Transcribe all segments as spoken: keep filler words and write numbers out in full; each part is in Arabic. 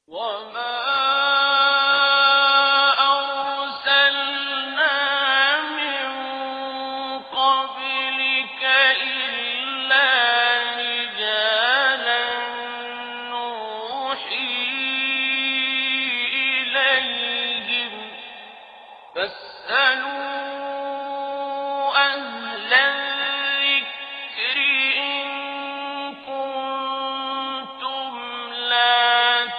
وما أرسلنا من قبلك إلا رجالا نوحي إليهم فاسألوا أهل الذكر إن كنتم لا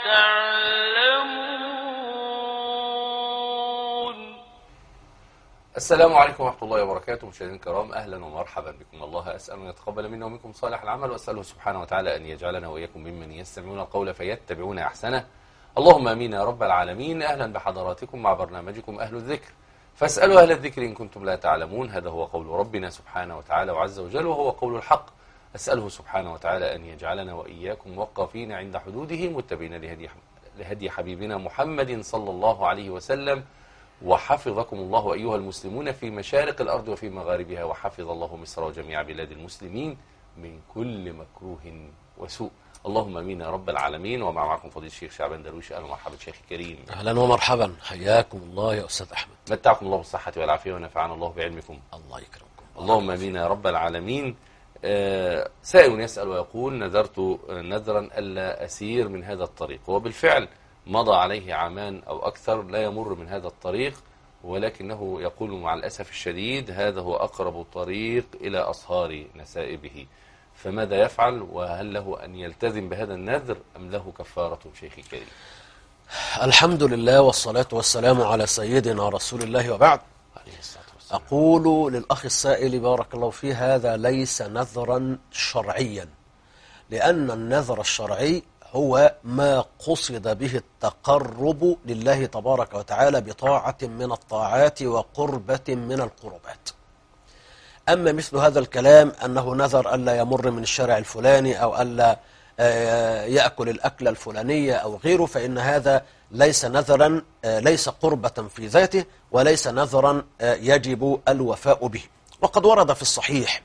تعلمون. السلام عليكم ورحمة الله وبركاته. مشاهدينا الكرام، أهلا ومرحبا بكم. الله أسأل أن يتقبل منا ومنكم صالح العمل، وأسأله سبحانه وتعالى أن يجعلنا وإياكم ممن يستمعون القول فيتبعون أحسنه. اللهم آمين يا رب العالمين. أهلا بحضراتكم مع برنامجكم أهل الذكر، فاسألوا أهل الذكر إن كنتم لا تعلمون. هذا هو قول ربنا سبحانه وتعالى وعز وجل، وهو قول الحق. أسأله سبحانه وتعالى أن يجعلنا وإياكم موقفين عند حدوده، متبعين لهدي لهدي حبيبنا محمد صلى الله عليه وسلم. وحفظكم الله أيها المسلمون في مشارق الأرض وفي مغاربها، وحفظ الله مصر وجميع بلاد المسلمين من كل مكروه وسوء. اللهم امين يا رب العالمين. ومع معكم فضيلة الشيخ شعبان درويش. اهلا ومرحبا شيخ كريم. اهلا ومرحبا، حياكم الله يا استاذ احمد. متعكم الله بالصحة والعافية ونفعنا الله بعلمكم. الله يكرمكم. اللهم امين يا رب العالمين. آه سائل يسأل ويقول: نذرت نذرا ألا أسير من هذا الطريق، وبالفعل مضى عليه عامان أو أكثر لا يمر من هذا الطريق، ولكنه يقول مع الأسف الشديد هذا هو أقرب طريق إلى أصهار نسائبه، فماذا يفعل؟ وهل له أن يلتزم بهذا النذر أم له كفارة شيخي الكريم؟ الحمد لله والصلاة والسلام على سيدنا رسول الله، وبعد. أقول للأخ السائل بارك الله فيه: هذا ليس نذرا شرعيا، لأن النذر الشرعي هو ما قصد به التقرب لله تبارك وتعالى بطاعة من الطاعات وقربة من القربات. أما مثل هذا الكلام أنه نذر ألا يمر من الشارع الفلاني أو ألا يأكل الأكلة الفلانية أو غيره، فإن هذا ليس نذرا، ليس قربة في ذاته، وليس نذرا يجب الوفاء به. وقد ورد في الصحيح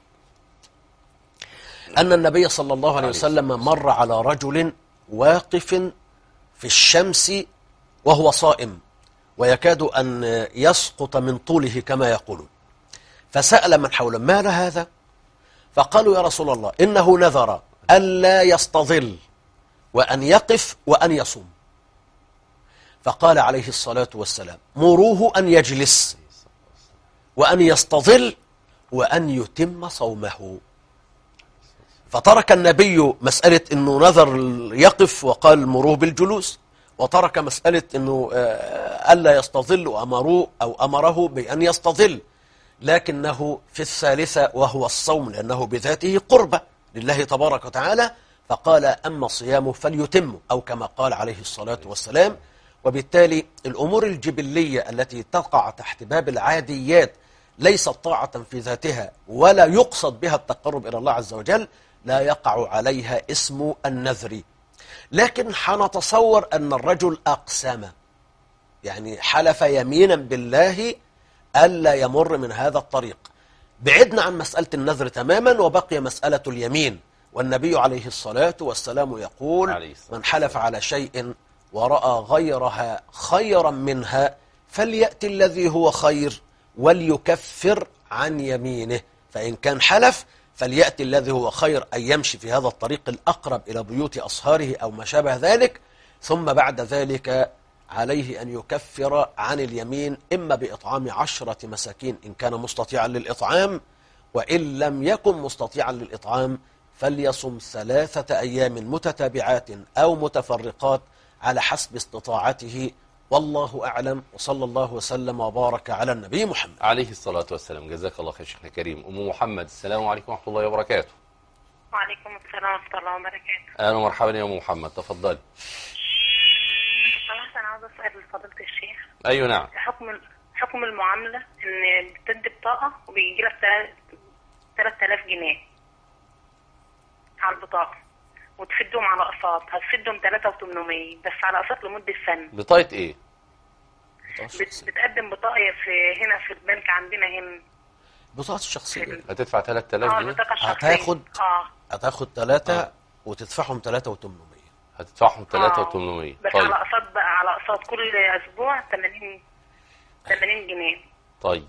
أن النبي صلى الله عليه وسلم مر على رجل واقف في الشمس وهو صائم ويكاد أن يسقط من طوله كما يقولون، فسأل من حوله: ما هذا؟ فقالوا: يا رسول الله، إنه نذر ألا يستظل وأن يقف وأن يصوم. فقال عليه الصلاة والسلام: مروه أن يجلس وأن يستظل وأن يتم صومه. فترك النبي مسألة أنه نذر يقف وقال مروه بالجلوس، وترك مسألة أنه ألا يستظل وأمروه أو أمره بأن يستظل، لكنه في الثالثة وهو الصوم، لأنه بذاته قربة لله تبارك وتعالى، فقال: أما صيامه فليتم، أو كما قال عليه الصلاة والسلام. وبالتالي الأمور الجبلية التي تقع تحت باب العاديات ليست طاعة في ذاتها ولا يقصد بها التقرب إلى الله عز وجل، لا يقع عليها اسم النذر. لكن حنتصور أن الرجل أقسم، يعني حلف يمينا بالله ألا يمر من هذا الطريق، بعدنا عن مسألة النذر تماما وبقي مسألة اليمين. والنبي عليه الصلاة والسلام يقول: من حلف على شيء ورأى غيرها خيرا منها فليأتي الذي هو خير وليكفر عن يمينه. فإن كان حلف فليأتي الذي هو خير، أن يمشي في هذا الطريق الأقرب إلى بيوت أصهاره أو ما شابه ذلك، ثم بعد ذلك عليه أن يكفر عن اليمين، إما بإطعام عشرة مساكين إن كان مستطيعا للإطعام، وإن لم يكن مستطيعا للإطعام فليصم ثلاثة أيام متتابعات أو متفرقات على حسب استطاعته. والله أعلم، وصلى الله وسلم وبارك على النبي محمد عليه الصلاة والسلام. جزاك الله خير شيخنا الكريم. أم محمد، السلام عليكم ورحمة الله وبركاته. وعليكم السلام ورحمة الله وبركاته. أهلا ومرحبا يا أم محمد، تفضلي. أنا عاوز أسأل فضيلة الشيخ. أيوة نعم. حكم حكم المعاملة إن بتدي بطاقة وبيجي لك ثلاثة آلاف جنيه على البطاقة وتفدهم على أقساط، هتفدهم ثلاثة آلاف وثمانمائة بس على أقساط لمدة سنة. بطاقة إيه؟ بت... بتقدم بطاقة في هنا في البنك عندنا هنا. بطاقة الشخصية. هتدفع ثلاثة آلاف اه جنيه؟ البطاقة الشخصية. هتاخد اه هتاخد ثلاثة وتدفعهم ثلاثة وثمانمائة. هتدفعهم ثلاثة آلاف وثمانمائة. بس طيب على اقساط بقى، على اقساط كل اسبوع ثمانين ثمانين جنيه. طيب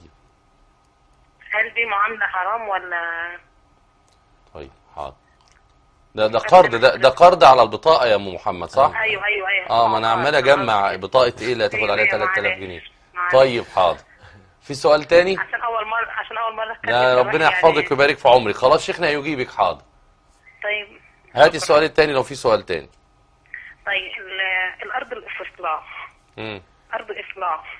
هل دي معامله حرام ولا؟ طيب حاضر. ده ده قرض، ده ده قرض على البطاقة يا ام محمد صح؟ ايوه ايوه ايوه. اه ما انا عمال اجمع بطاقة ايه اللي هتاخد عليها ثلاثة آلاف جنيه. طيب حاضر. في سؤال تاني؟ عشان اول مره عشان اول مره اتكلم. لا ربنا يحفظك ويبارك في عمرك. خلاص شيخنا هيجيبك. حاضر. طيب هاتي السؤال التاني لو في سؤال تاني. طيب ال- الارض الاستصلاح، امم ارض اصلاح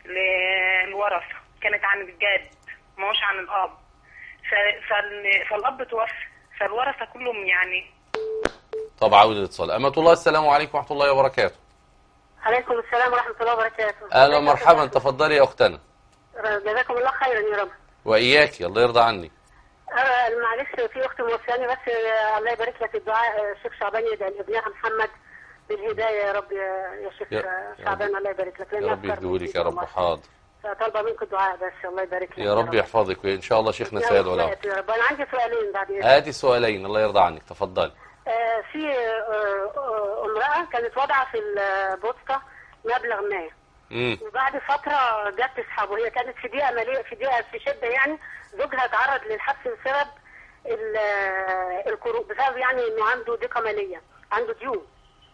للورثه كانت عن الجد ما هوش عن الاب، ف- فال- فالاب توفى، فالورثه كلهم يعني. طب عاود الاتصال. أمة الله السلام عليكم ورحمة الله وبركاته. عليكم السلام ورحمة الله وبركاته. أهلا ومرحبا. تفضلي يا أختنا. جزاكم الله خيرا يا رب. وإياك الله يرضى عني. أه معلش في أخت موصياني بس، آه، الله يبارك لك الدعاء. الشيخ شعبان يدعي لابنها محمد بالهداية يا رب يا يا شيخ يا- شعبان، الله يبارك لك. يا رب يهديهولك يا رب. حاضر. طالبة منكم الدعاء بس، الله يبارك لك يا رب يحفظك وإن شاء الله شيخنا يا سيد رب ولا. يا رب. أنا عندي سؤالين بعد إذنك. هاتي سؤالين الله يرضى عنك. تفضلي. آه، في آه، آه، امرأة كانت واضعة في البوسطة مبلغ ما، امم وبعد فترة جت تسحبه. هي كانت في دقيقة مالية، في دقيقة في شدة يعني. زوجها تعرض للحبس بسبب ال- القروض، بسبب يعني انه عنده ضيقة مالية، عنده ديون.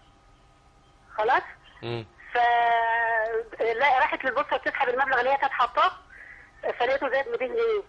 خلاص؟ امم ف لا راحت للبوسطة تسحب المبلغ اللي هي كانت حاطاه، فلقيته زاد مئتين جنيه.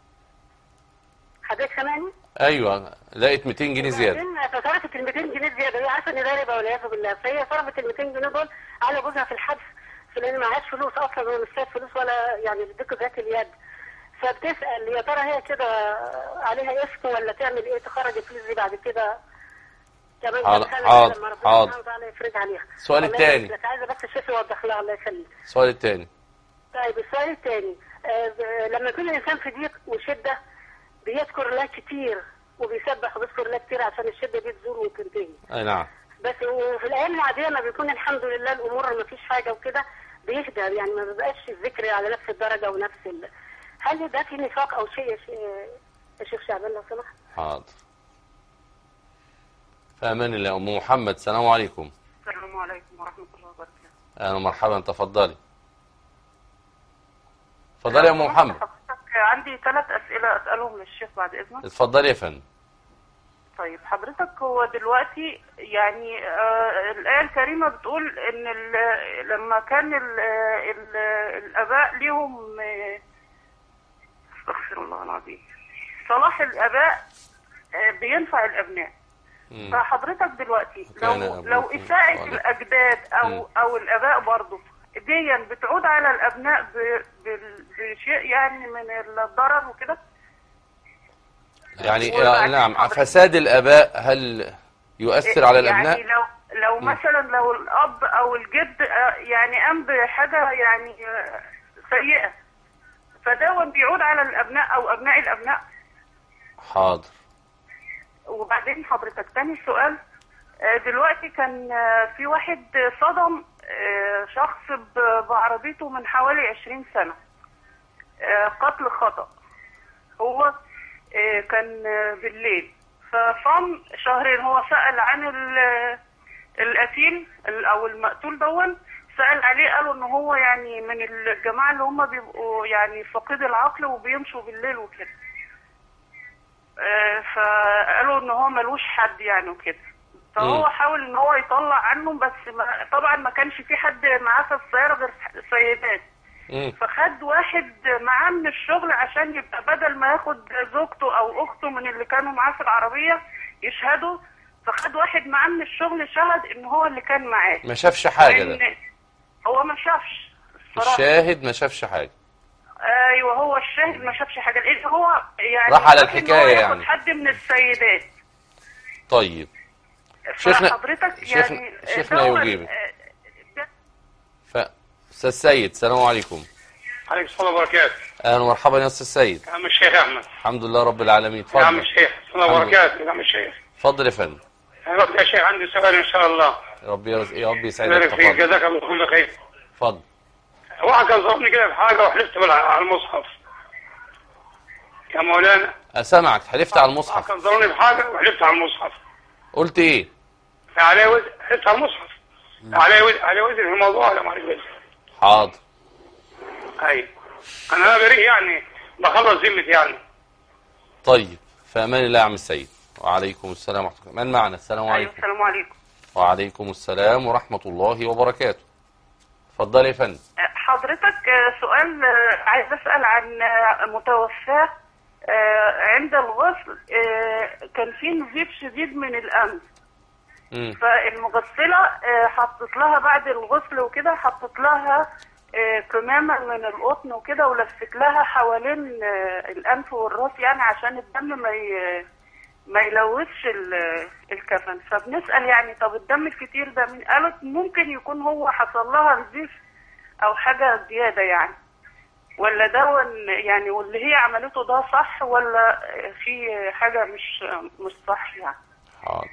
حضرتك سامعني؟ ايوه لقيت مئتين جنيه زياده. وبعدين فصرفت ال مئتين جنيه زياده، هي عارفه ان ده ربا والعياذ بالله، فهي صرفت ال مئتين جنيه دول على جوزها في الحبس، في لان معهاش فلوس اصلا، ولا مش سايب فلوس ولا يعني بدك ذات اليد. فبتسال يا ترى هي كده عليها اسم ولا تعمل ايه؟ تخرج الفلوس دي بعد كده كمان حاضر كام سنة حاضر لما ربنا حاضر. سبحانه وتعالى يفرج عليها. السؤال الله يبارك الثاني. لك. عايزه بس الشيخ يوضح لها، الله يخليك. السؤال الثاني. طيب السؤال الثاني، آه ب- لما يكون الانسان في ضيق وشده بيذكر الله كتير وبيسبح وبيذكر الله كتير عشان الشده دي تزول وتنتهي. اي نعم. بس وفي الايام العاديه ما بيكون الحمد لله الامور ما فيش حاجه وكده بيهدى، يعني ما بيبقاش الذكر على نفس الدرجه ونفس ال... هل ده في نفاق او شيء يا شي- يا شيخ شعبان لو سمحت؟ حاضر. في امان الله. ام محمد السلام عليكم. السلام عليكم ورحمه الله وبركاته. اهلا ومرحبا. تفضلي. تفضلي يا ام محمد. عندي ثلاث اسئله اسالهم للشيخ بعد اذنك. اتفضلي يا فندم. طيب حضرتك، هو دلوقتي يعني آه الآية الكريمة بتقول إن ال- لما كان ال ال الآباء ليهم آه، استغفر الله العظيم، صلاح الآباء آه بينفع الأبناء. مم. فحضرتك دلوقتي لو كان أبوكم لو إساءة صالح. الأجداد أو مم. أو الآباء برضه ديا بتعود على الأبناء ب- بال- بشيء يعني من الضرر وكده. يعني وبعدين آه، نعم حضرتك- فساد الاباء هل يؤثر على الابناء؟ يعني لو لو مم. مثلا لو الاب او الجد آه، يعني قام بحاجه يعني آه، سيئه، فده بيعود على الابناء او ابناء الابناء. حاضر. وبعدين حضرتك تاني سؤال، آه، دلوقتي كان آه، في واحد صدم آه، شخص ب- بعربيته من حوالي عشرين سنه، آه، قتل خطأ. هو آه، كان آه، بالليل، فصام شهرين. هو سأل عن ال- القتيل ال- او المقتول دون، سأل عليه، قالوا ان هو يعني من الجماعة اللي هم بيبقوا يعني فقيد العقل وبيمشوا بالليل وكده. آه، فقالوا ان هو ملوش حد يعني وكده. فهو مم. حاول ان هو يطلع عنهم، بس ما طبعا ما كانش في حد معاه في السيارة غير سيدات. مم. فخد واحد معاه من الشغل عشان يبقى بدل ما ياخد زوجته او اخته من اللي كانوا معاه في العربية يشهدوا، فخد واحد معاه من الشغل شهد ان هو اللي كان معاه. ما شافش حاجه ده. لأن هو ما شافش الصراحة. الشاهد ما شافش حاجه. ايوه هو الشاهد ما شافش حاجه، لان هو يعني راح على شاف إن الحكاية هو ياخد يعني. حد من السيدات. طيب شيخنا- فحضرتك شيخنا- يعني شيخنا دول- يجيبك. آه، ده- ف استاذ سيد السلام عليكم. عليكم السلام وبركاته. اهلا ومرحبا يا استاذ سيد. يا عم الشيخ احمد. الحمد لله رب العالمين. يا عم اتفضل. الشيخ السلام الحمد وبركاته. يا عم الشيخ اتفضل يا فندم. انا قلت يا شيخ عندي سؤال ان شاء الله. ربي يرز... يا رب يسعدك. بارك فيك، تفضل جزاك الله كل خير. اتفضل. واحد كان ظلمني كده في حاجه وحلفت بالع- على المصحف يا مولانا. اسمعك. حلفت على واحد المصحف. كان ظلمني في حاجه وحلفت على المصحف. قلت ايه؟ عليه وزن حتى المصحف عليه وزن عليه وزن في الموضوع ولا ما عليه وزن؟ حاضر. اي انا بريء يعني بخلص ذمتي يعني. طيب في امان الله يا عم السيد. وعليكم السلام ورحمه الله. من معنا؟ السلام ايوه عليكم. السلام عليكم. وعليكم السلام ورحمه الله وبركاته. اتفضل يا فندم. حضرتك سؤال عايز اسال عن متوفاه عند الغسل كان في نزيف شديد من الانف، امم فالمغسله حطت لها بعد الغسل وكده حطت لها كمامه من القطن وكده ولفت لها حوالين الانف والراس يعني عشان الدم ما ي... ما يلوثش الكفن. فبنسال يعني طب الدم الكتير ده من قالت ممكن يكون هو حصل لها نزيف او حاجه زياده يعني، ولا ده يعني واللي هي عملته ده صح ولا في حاجه مش مش صح يعني. حاضر.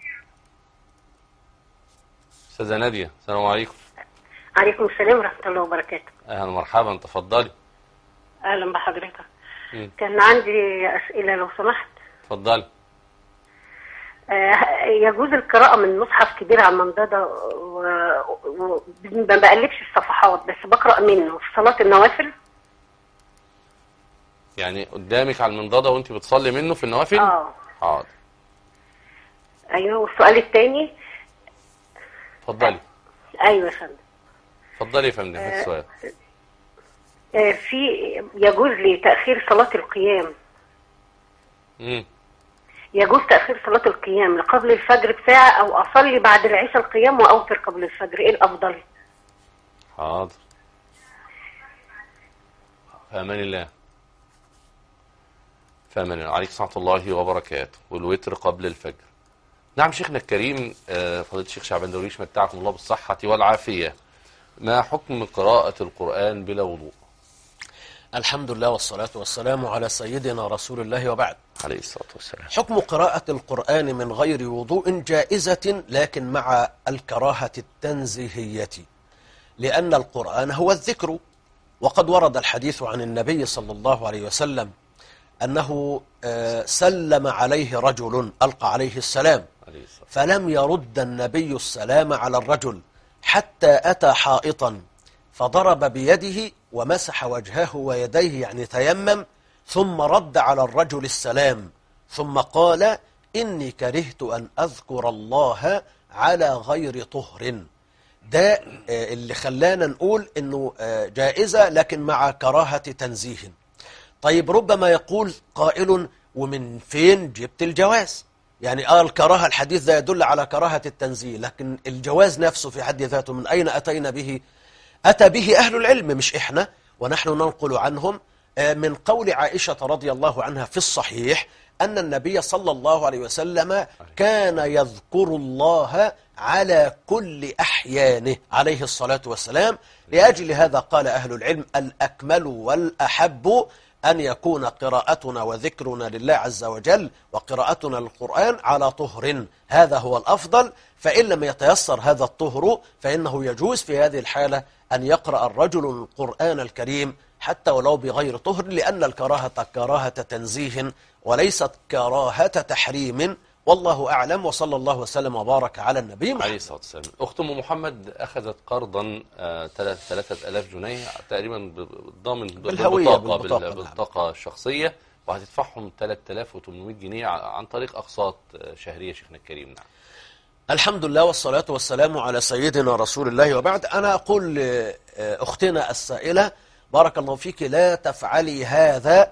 استاذه ناديه السلام عليكم. عليكم السلام ورحمة الله وبركاته. اهلا ومرحبا تفضلي. أهلا بحضرتك. مم. كان عندي أسئلة لو سمحت. تفضلي. آه يجوز القراءة من مصحف كبير على المنضدة وما بقلبش الصفحات بس بقرأ منه في صلاة النوافل؟ يعني قدامك على المنضدة وانت بتصلي منه في النوافل؟ اه. حاضر. ايوه والسؤال الثاني. اتفضلي. ايوه يا فندم. اتفضلي يا فندم. هات السؤال. آه في يجوز لي تأخير صلاة القيام؟ امم يجوز تأخير صلاة القيام لقبل الفجر بساعة أو أصلي بعد العشاء القيام وأوتر قبل الفجر، إيه الأفضل؟ حاضر. في أمان الله. في أمان الله. عليكم ورحمة الله وبركاته. والوتر قبل الفجر. نعم شيخنا الكريم فضيلة الشيخ شعبان درويش متعكم الله بالصحة والعافية. ما حكم قراءة القرآن بلا وضوء؟ الحمد لله والصلاة والسلام على سيدنا رسول الله وبعد. عليه الصلاة والسلام. حكم قراءة القرآن من غير وضوء جائزة لكن مع الكراهة التنزيهية، لأن القرآن هو الذكر، وقد ورد الحديث عن النبي صلى الله عليه وسلم أنه سلم عليه رجل ألقى عليه السلام فلم يرد النبي السلام على الرجل حتى أتى حائطا فضرب بيده ومسح وجهه ويديه يعني تيمم، ثم رد على الرجل السلام ثم قال إني كرهت أن أذكر الله على غير طهر. ده اللي خلانا نقول إنه جائزة لكن مع كراهة تنزيه. طيب ربما يقول قائل ومن فين جبت الجواز؟ يعني آه الكراهة الحديث ده يدل على كراهة التنزيه، لكن الجواز نفسه في حد ذاته من أين أتينا به؟ أتى به أهل العلم مش إحنا، ونحن ننقل عنهم من قول عائشة رضي الله عنها في الصحيح أن النبي صلى الله عليه وسلم كان يذكر الله على كل أحيانه عليه الصلاة والسلام. لأجل هذا قال أهل العلم الأكمل والأحب أن يكون قراءتنا وذكرنا لله عز وجل وقراءتنا للقرآن على طهر، هذا هو الأفضل. فإن لم يتيسر هذا الطهر فإنه يجوز في هذه الحالة أن يقرأ الرجل القرآن الكريم حتى ولو بغير طهر، لأن الكراهة كراهة تنزيه وليست كراهة تحريم، والله أعلم. وصلى الله وسلم وبارك على النبي محمد عليه الصلاة والسلام. أخت أم محمد أخذت قرضا ثلاثة آلاف جنيه تقريبا ضامن بالهوية بالبطاقة بالبطاقة الشخصية، وهتدفعهم ثلاثة آلاف وثمانمائة جنيه عن طريق أقساط شهرية شيخنا الكريم. نعم. الحمد لله والصلاة والسلام على سيدنا رسول الله وبعد. أنا أقول لأختنا السائلة بارك الله فيك لا تفعلي هذا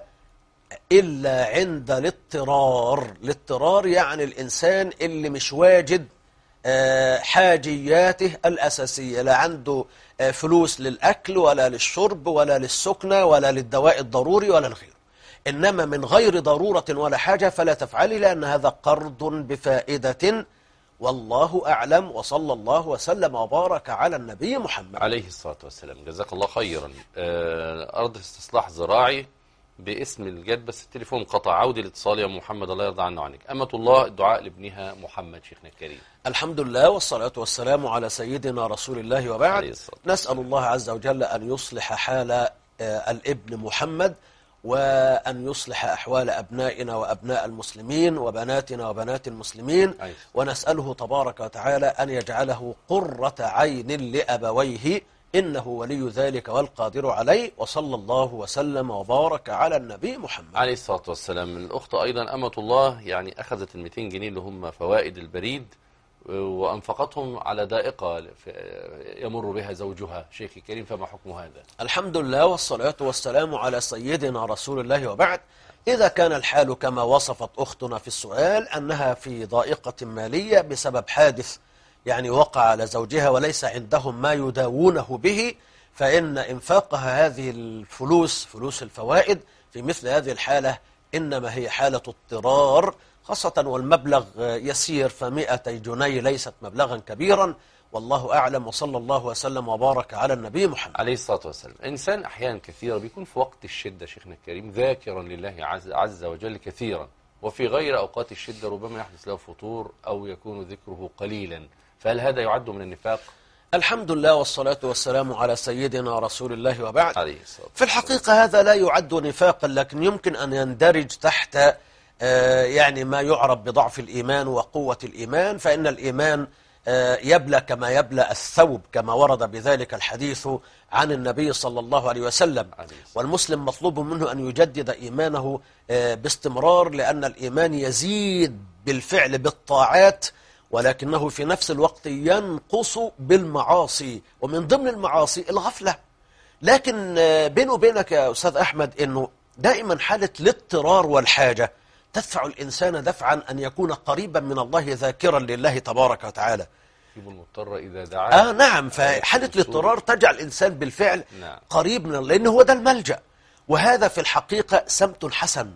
إلا عند الاضطرار. الاضطرار يعني الإنسان اللي مش واجد حاجياته الأساسية، لا عنده فلوس للأكل ولا للشرب ولا للسكنة ولا للدواء الضروري ولا الغير، إنما من غير ضرورة ولا حاجة فلا تفعلي، لأن هذا قرض بفائدة، والله أعلم. وصلى الله وسلم وبارك على النبي محمد عليه الصلاة والسلام. جزاك الله خيرا. أرض استصلاح زراعي باسم الجد بس التليفون قطع، عودي الاتصال يا محمد الله يرضى عنه وعنك. أمة الله الدعاء لابنها محمد شيخنا الكريم. الحمد لله والصلاة والسلام على سيدنا رسول الله وبعد. نسأل الله عز وجل أن يصلح حال الابن محمد وأن يصلح أحوال أبنائنا وأبناء المسلمين وبناتنا وبنات المسلمين، أيوة. ونسأله تبارك وتعالى أن يجعله قرة عين لأبويه، إنه ولي ذلك والقادر عليه. وصلى الله وسلم وبارك على النبي محمد عليه الصلاة والسلام. الأخت أيضا أمة الله يعني أخذت ال مئتين جنيه اللي هم فوائد البريد وأنفقتهم على دائقة يمر بها زوجها. شيخي الكريم، فما حكم هذا؟ الحمد لله والصلاة والسلام على سيدنا رسول الله، وبعد. إذا كان الحال كما وصفت أختنا في السؤال أنها في ضائقة مالية بسبب حادث يعني وقع على زوجها وليس عندهم ما يداوونه به، فإن إنفاقها هذه الفلوس، فلوس الفوائد، في مثل هذه الحالة إنما هي حالة اضطرار، خاصة والمبلغ يسير، فمئتي جنيه ليست مبلغا كبيرا، والله أعلم. وصلى الله وسلم وبارك على النبي محمد عليه الصلاة والسلام. إنسان أحيانا كثيرة بيكون في وقت الشدة شيخنا الكريم ذاكرا لله عز, عز وجل كثيرا، وفي غير أوقات الشدة ربما يحدث له فتور أو يكون ذكره قليلا، فهل هذا يعد من النفاق؟ الحمد لله والصلاة والسلام على سيدنا رسول الله، وبعد. عليه الصلاة. في الحقيقة هذا لا يعد نفاقا، لكن يمكن أن يندرج تحت آه يعني ما يعرف بضعف الإيمان وقوة الإيمان، فإن الإيمان آه يبلى كما يبلى الثوب، كما ورد بذلك الحديث عن النبي صلى الله عليه وسلم. والمسلم مطلوب منه أن يجدد إيمانه آه باستمرار، لأن الإيمان يزيد بالفعل بالطاعات، ولكنه في نفس الوقت ينقص بالمعاصي، ومن ضمن المعاصي الغفلة. لكن بينه وبينك يا أستاذ أحمد أنه دائما حالة الاضطرار والحاجة تدفع الإنسان دفعا أن يكون قريبا من الله ذاكرا لله تبارك وتعالى. يجيب المضطر إذا دعاه. آه نعم، فحالة الاضطرار تجعل الإنسان بالفعل نعم. قريب من الله، لأنه هو ده الملجأ، وهذا في الحقيقة سمت حسن،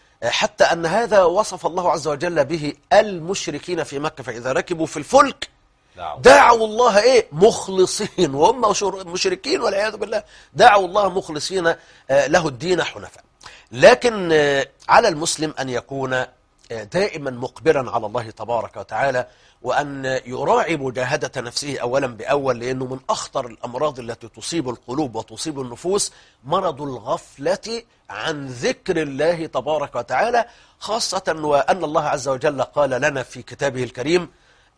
حتى أن هذا وصف الله عز وجل به المشركين في مكة، فإذا ركبوا في الفلك دعوا الله إيه مخلصين، وهم مشركين والعياذ بالله، دعوا الله مخلصين له الدين حنفاء. لكن على المسلم أن يكون دائما مقبلا على الله تبارك وتعالى، وأن يراعي مجاهدة نفسه أولا بأول، لأنه من أخطر الأمراض التي تصيب القلوب وتصيب النفوس مرض الغفلة عن ذكر الله تبارك وتعالى، خاصة وأن الله عز وجل قال لنا في كتابه الكريم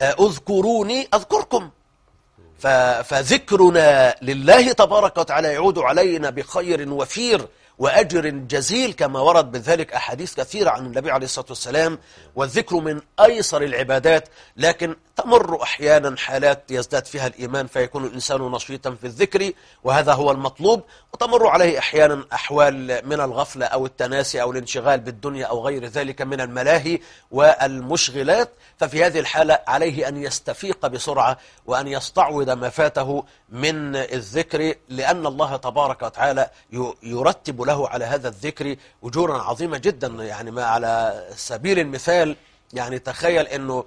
اذكروني أذكركم، فذكرنا لله تبارك وتعالى يعود علينا بخير وفير وأجر جزيل، كما ورد بذلك أحاديث كثيرة عن النبي عليه الصلاة والسلام. والذكر من أيسر العبادات، لكن تمر أحيانا حالات يزداد فيها الإيمان فيكون الإنسان نشيطا في الذكر، وهذا هو المطلوب، وتمر عليه أحيانا أحوال من الغفلة أو التناسي أو الانشغال بالدنيا أو غير ذلك من الملاهي والمشغلات، ففي هذه الحالة عليه أن يستفيق بسرعة وأن يستعوض ما فاته من الذكر، لأن الله تبارك وتعالى يرتب له على هذا الذكر أجورا عظيمة جدا. يعني ما على سبيل المثال، يعني تخيل أنه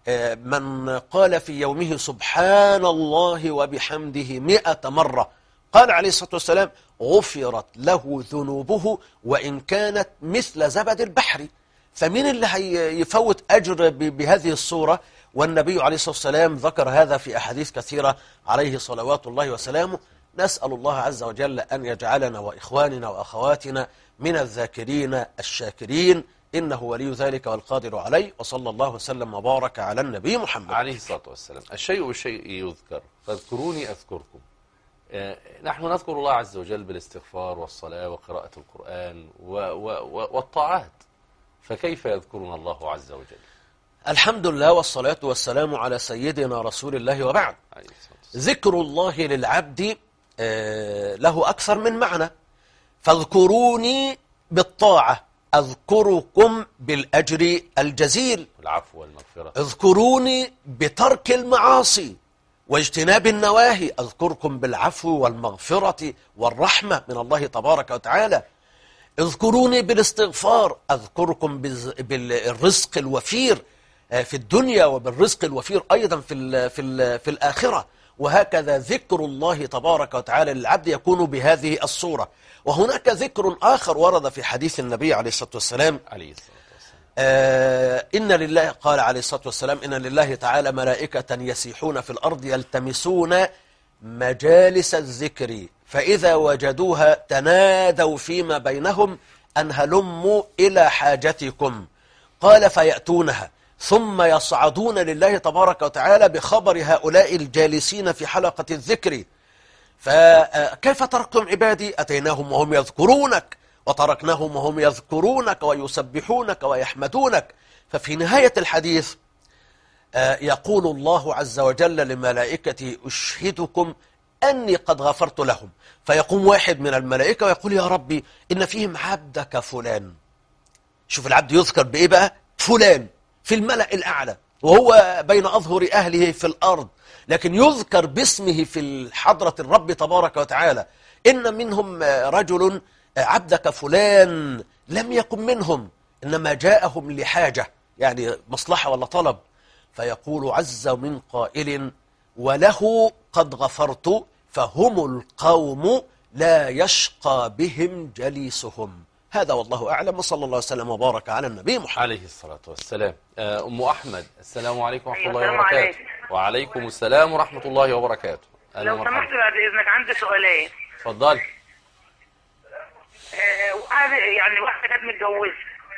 من قال في يومه سبحان الله وبحمده مئة مرة، قال عليه الصلاة والسلام غفرت له ذنوبه وإن كانت مثل زبد البحر. فمن اللي هيفوت أجر بهذه الصورة؟ والنبي عليه الصلاة والسلام ذكر هذا في أحاديث كثيرة عليه صلوات الله وسلامه. نسأل الله عز وجل أن يجعلنا وإخواننا وأخواتنا من الذاكرين الشاكرين، إنه ولي ذلك والقادر عليه. وصلى الله وسلم وبارك على النبي محمد عليه الصلاة والسلام. الشيء بالشيء يذكر، فاذكروني أذكركم. آه نحن نذكر الله عز وجل بالاستغفار والصلاة وقراءة القرآن و و والطاعات، فكيف يذكرنا الله عز وجل؟ الحمد لله والصلاة والسلام على سيدنا رسول الله، وبعد. ذكر الله للعبد آه له أكثر من معنى. فاذكروني بالطاعة أذكركم بالأجر الجزيل، العفو والمغفرة. اذكروني بترك المعاصي واجتناب النواهي، أذكركم بالعفو والمغفرة والرحمة من الله تبارك وتعالى. اذكروني بالاستغفار، أذكركم بالرزق الوفير في الدنيا وبالرزق الوفير أيضا في ال في ال في الآخرة. وهكذا ذكر الله تبارك وتعالى للعبد يكون بهذه الصورة. وهناك ذكر آخر ورد في حديث النبي عليه الصلاة والسلام عليه الصلاة والسلام آه إن لله، قال عليه الصلاة والسلام إن لله تعالى ملائكة يسيحون في الأرض يلتمسون مجالس الذكر فإذا وجدوها تنادوا فيما بينهم أن هلموا إلى حاجتكم. قال فيأتونها ثم يصعدون لله تبارك وتعالى بخبر هؤلاء الجالسين في حلقة الذكر. فكيف تركتم عبادي؟ أتيناهم وهم يذكرونك وتركناهم وهم يذكرونك ويسبحونك ويحمدونك. ففي نهاية الحديث يقول الله عز وجل لملائكته أشهدكم أني قد غفرت لهم. فيقوم واحد من الملائكة ويقول يا ربي إن فيهم عبدك فلان. شوف العبد يذكر بإيه بقى؟ فلان في الملأ الأعلى وهو بين أظهر أهله في الأرض، لكن يذكر باسمه في حضرة الرب تبارك وتعالى. إن منهم رجل عبدك فلان لم يكن منهم إنما جاءهم لحاجة، يعني مصلحة ولا طلب. فيقول عز من قائل وله قد غفرت فهم القوم لا يشقى بهم جليسهم. هذا والله أعلم، وصلى الله وسلم وبارك على النبي محمد عليه الصلاة والسلام. أم أحمد، السلام عليكم ورحمة الله السلام وبركاته. عليكم. وعليكم السلام ورحمة الله وبركاته. أهلا لو ومرحبا. سمحت بعد إذنك عندي سؤالين. اتفضل. آه، واحد- يعني واحدة كانت متجوزة.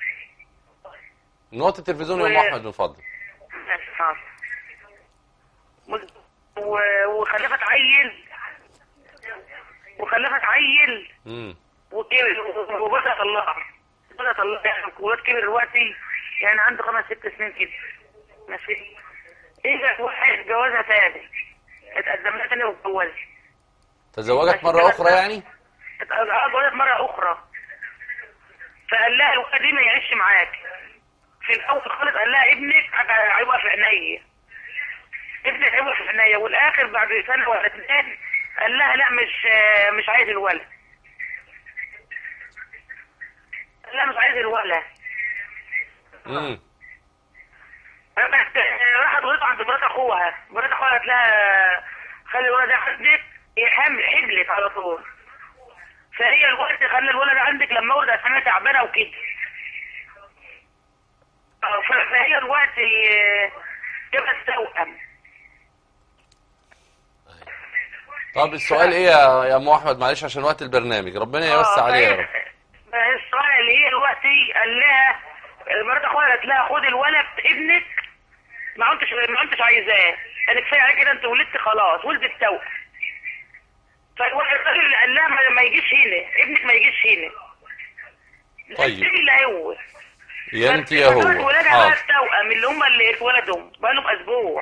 نقطة التلفزيون يا و- أم أحمد من فضلك. بس حاضر. مز- و- وخلفت عيل وخلفت عيل امم وكبر وبدأ طلقها بدأ طلقها يعني الولاد كبر دلوقتي، يعني عنده خمس ست سنين كده. ماشي. اجى واحد جوازها تاني، اتقدم لها تاني واتجوزها. تزوجت مرة أخرى يعني؟ اتجوزت مرة أخرى. فقال لها الولد دي ما يعيش معاك. في الأول خالص قال لها ابنك هيبقى في عينيا. ابنك هيبقى في عينيا، والآخر بعد سنة ولا اتنين قال لها لا مش مش عايز الولد. قال لها مش عايز الولد. امم راحت غلطت عند مرات اخوها، مرات اخوها قالت لها خلي الولد ده عندك، هي حمل حملت على طول. فهي الولد خلي الولد عندك لما ولد عشان انا تعبانه وكده. اه، ف- فهي الوقت جابت توأم. طب السؤال إيه يا يا أم أحمد؟ معلش عشان وقت البرنامج، ربنا يوسع عليه يا رب. السؤال اللي هي دلوقتي قال لها مرات اخوها قالت لها خد الولد ابنك، ما كنتش ما كنتش عايزاه، انا كفايه عليك كده انت ولدت خلاص، ولدت توأم. فالراجل قال لها ما ما يجيش هنا، ابنك ما يجيش هنا. طيب. اللي هو يا أنت يا هو. ولادها بقى حاضر. التوأم اللي هم اللي اتولدوا بقى لهم اسبوع.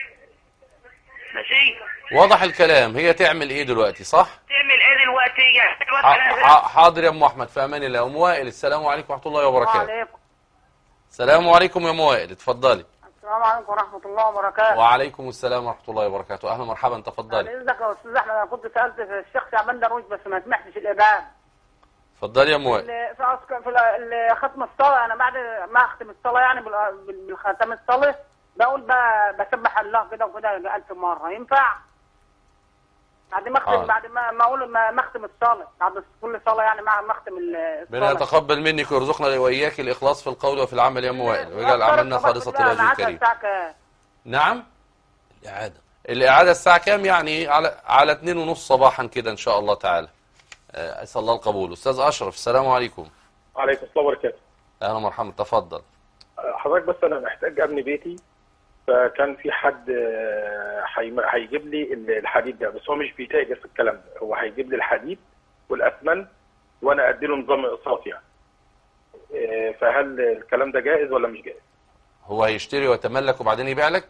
ماشي. واضح الكلام. هي تعمل إيه دلوقتي صح؟ تعمل ايه دلوقتي؟ يعني دلوقتي ح- أنا- ح- حاضر يا أم أحمد، في أمان الله. أم وائل، السلام عليكم ورحمة الله وبركاته. وعليكم السلام عليكم يا أم وائل، اتفضلي. السلام عليكم ورحمة الله وبركاته. وعليكم السلام ورحمة الله وبركاته. أهلا مرحبا، على تفضلي. إذنك يا أستاذ أحمد، أنا كنت سألت في الشيخ شعبان درويش بس ما سمحتش الإبان. اتفضلي يا أم وائل. اللي في أسك- في ال- اللي ختم الصلاة، أنا بعد ما أختم الصلاة يعني بال- بال- بالختم الصلاة بقول ب- بسبح الله كده وكده ألف مرة، ينفع؟ بعد ما حاضر. أختم بعد ما ما أقول ما ما أختم الصلاة، بعد كل صلاة يعني مع ما أختم ال- ربنا الصلاة. يتقبل منك ويرزقنا وإياك الإخلاص في القول وفي العمل يا أم وائل، ويجعل وأذكار عملنا الصباح خالصة كلها، لوجهه أنا عارفة الكريم. الساعة كام. نعم. الإعادة. الإعادة الساعة كام؟ يعني على على اتنين ونص صباحا كده إن شاء الله تعالى. آه، أسأل الله القبول. أستاذ أشرف، السلام عليكم. عليكم السلام وبركاته. أهلا مرحبا، تفضل. حضرتك بس انا محتاج ابني بيتي، فكان في حد آه، هيم- هيجيب لي الحديد ده، بس هو مش بيتاجر في الكلام ده، هو هيجيب لي الحديد والاسمنت وانا ادي له نظام اقساط يعني. آه، فهل الكلام ده جائز ولا مش جائز؟ هو هيشتري ويتملك وبعدين يبيع لك؟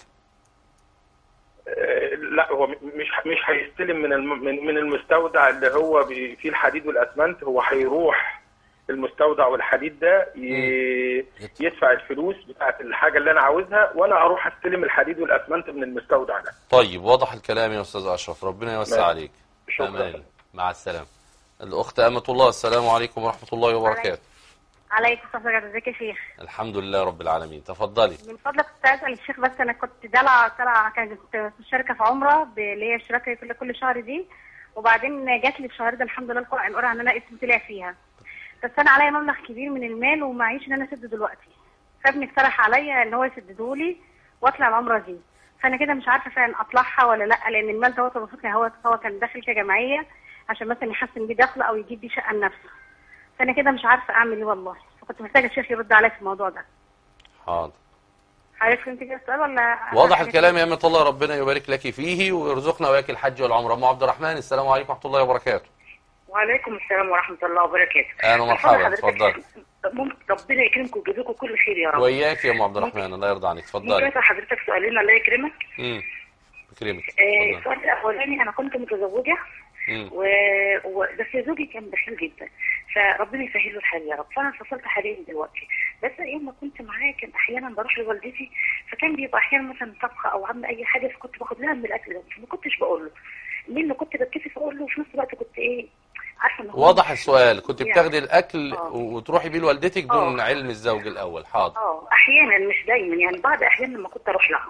آه، لا، هو م- مش مش هيستلم من الم- من من المستودع اللي هو بي- فيه الحديد والاسمنت، هو هيروح المستودع والحديد ده ي- يدفع الفلوس بتاعت الحاجه اللي انا عاوزها، وانا اروح استلم الحديد والاسمنت من المستودع ده. طيب، واضح الكلام يا أستاذ أشرف، ربنا يوسع ماشي. عليك. شكرا. أمان الله. مع السلامة. الأخت أمة الله، السلام عليكم ورحمة الله وبركاته. عليكم السلام ورحمة الله. ازيك يا شيخ؟ الحمد لله رب العالمين، تفضلي. من فضلك كنت اسال الشيخ، بس انا كنت طالعه طالعه كانت في الشركه في عمره ب- اللي هي الشراكه كل كل شهر دي، وبعدين جات لي في الشهر ده الحمد لله القرعه القرعه ان انا اسمي طلع فيها، بس انا عليا مبلغ كبير من المال ومعيش ان انا اسدده دلوقتي، فابني اقترح عليا ان هو يسدده لي واطلع العمره دي، فانا كده مش عارفه فعلا اطلعها ولا لا، لان المال دوت المفروض هو هو كان داخل كجمعيه، عشان مثلا يحسن بيه دخله او يجيب بيه شقه لنفسه. فانا كده مش عارفه اعمل ايه والله، فكنت محتاجه الشيخ يرد عليا في الموضوع ده. حاضر. عارف فهمت كده السؤال ولا؟ واضح الكلام يا أمة الله، ربنا يبارك لك فيه ويرزقنا وياك الحج والعمرة. أم عبد الرحمن، السلام عليكم ورحمة الله وبركاته. وعليكم السلام ورحمة الله وبركاته. أهلا ومرحبا، اتفضل. ممكن ربنا يكرمكم ويجزيكم كل خير يا رب. وإياك يا أم عبد الرحمن، الله يرضى عنك، ممكن اتفضلي. اسال حضرتك سؤالين الله يكرمك؟ امم يكرمك. آه، اتفضلي. السؤال الاولاني، انا كنت متزوجه امم و... و... بس زوجي كان بخيل جدا، فربنا يسهل له الحال يا رب. فانا انفصلت حاليا دلوقتي، بس ايام ما كنت معاه كان احيانا بروح لوالدتي، فكان بيبقى احيانا مثلا طبخه او عامله اي حاجه، فكنت باخد لها من الاكل ده، فما كنتش بقول له، لانه كنت بتكسف اقول له، وفي نفس الوقت كنت ايه عارفه ان هو واضح السؤال، كنت يعني. بتاخدي الأكل آه. وتروحي بيه لوالدتك دون آه. علم الزوج الأول. حاضر. اه احيانا مش دايما، يعني بعض احيان لما كنت اروح لها.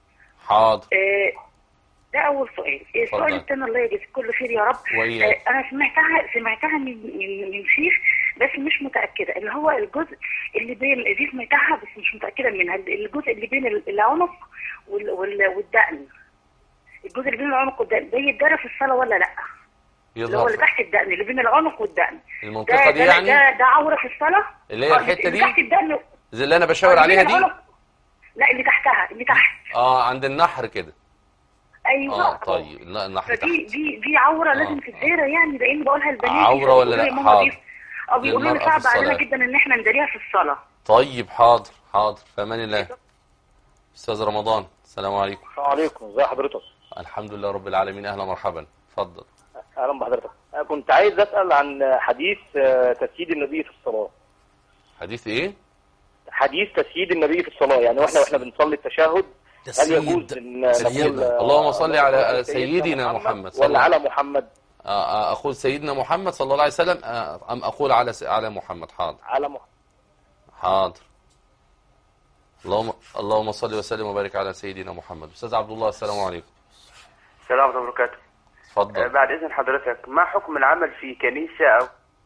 حاضر. آه، ده اول سؤال. السؤال اتفضل. الثاني الله يجزيك كل خير يا رب. وإياك. آه، انا سمعتها سمعتها من من من شيخ، بس مش متاكده، اللي هو الجزء اللي بين دي سمعتها بس مش متاكده منها، الجزء اللي بين العنق وال- وال- والدقن، الجزء اللي بين العنق والدقن ده يتدرى في الصلاه ولا لا؟ اللي هو اللي يظهر تحت الدقن، اللي بين العنق والدقن، المنطقة ده دي ده, يعني ده, ده عوره في الصلاه؟ اللي هي آه، الحتة اللي دي تحت الدقن. زي اللي أنا بشاور آه، عليها بين دي. العنق. لا اللي تحتها، اللي تحت. اه عند النحر كده. ايوه. اه طيب، لا النحر فدي تحت. دي دي عوره لازم آه، تتدارى يعني، لان بقولها البنات عورة ولا لا؟ حاضر. او بيقولوا لي للمرأة في صعب علينا الصلاة. جدا ان احنا نداريها في الصلاه. طيب حاضر حاضر، في امان الله. استاذ رمضان، السلام عليكم. السلام عليكم، ازي حضرتك؟ الحمد لله رب العالمين، اهلا مرحبا، اتفضل. اهلا بحضرتك. أنا كنت عايز اسال عن حديث آه، تسييد النبي في الصلاه. حديث ايه؟ حديث تسييد النبي في الصلاه، يعني واحنا واحنا بنصلي التشهد هل يجوز تسيد ان نقول سيدنا. آه، اللهم صل على اللهم صل سيدنا محمد صلى ولا الله على محمد؟ آه، آه، اقول سيدنا محمد صلى الله عليه وسلم آه، ام اقول على س- على محمد؟ حاضر على محمد. حاضر. اللهم اللهم صل وسلم وبارك على سيدنا محمد. استاذ عبد الله، السلام عليكم، السلام عليكم ورحمة الله وبركاته. آه، اتفضل. بعد إذن حضرتك، ما حكم العمل في كنيسة أو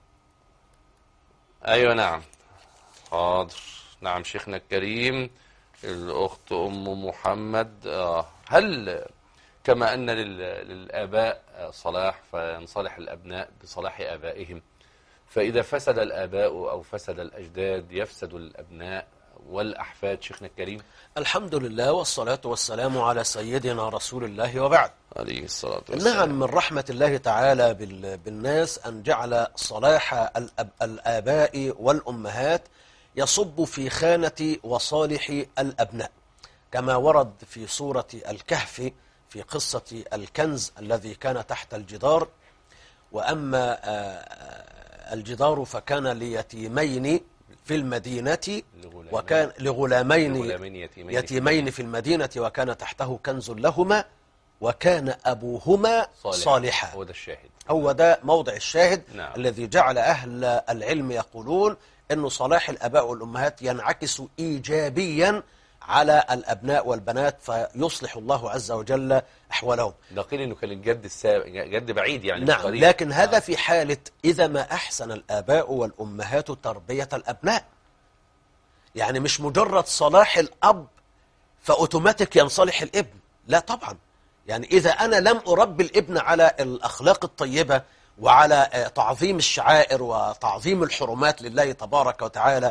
ايوه نعم، حاضر. نعم شيخنا الكريم، الاخت ام محمد. آه، هل كما ان لل- للاباء صلاح فينصلح الابناء بصلاح ابائهم، فاذا فسد الاباء او فسد الاجداد يفسد الابناء والاحفاد شيخنا الكريم؟ الحمد لله والصلاة والسلام على سيدنا رسول الله وبعد. عليه الصلاه والسلام. نعم، من رحمة الله تعالى بال- بالناس أن جعل صلاح الأب الآباء والأمهات يصب في خانة وصالح الأبناء، كما ورد في سورة الكهف في قصة الكنز الذي كان تحت الجدار. وأما آه، الجدار فكان ليتيمين في المدينة، لغلامين. وكان لغلامين لغلامين يتيمين في يتيمين في المدينة وكان تحته كنز لهما وكان أبوهما صالح. صالحا. هو ده الشاهد. هو ده موضع الشاهد. نعم. الذي جعل أهل العلم يقولون أن صلاح الأباء والأمهات ينعكس إيجابيا على الأبناء والبنات، فيصلح الله عز وجل أحوالهم. ده قيل انه كان الجد السابق، جد بعيد يعني مش نعم، قريب. لكن هذا آه. في حالة إذا ما أحسن الآباء والأمهات تربية الأبناء. يعني مش مجرد صلاح الأب فأوتوماتيك ينصلح الابن، لا طبعا. يعني إذا أنا لم أربي الابن على الأخلاق الطيبة وعلى آه، تعظيم الشعائر وتعظيم الحرمات لله تبارك وتعالى،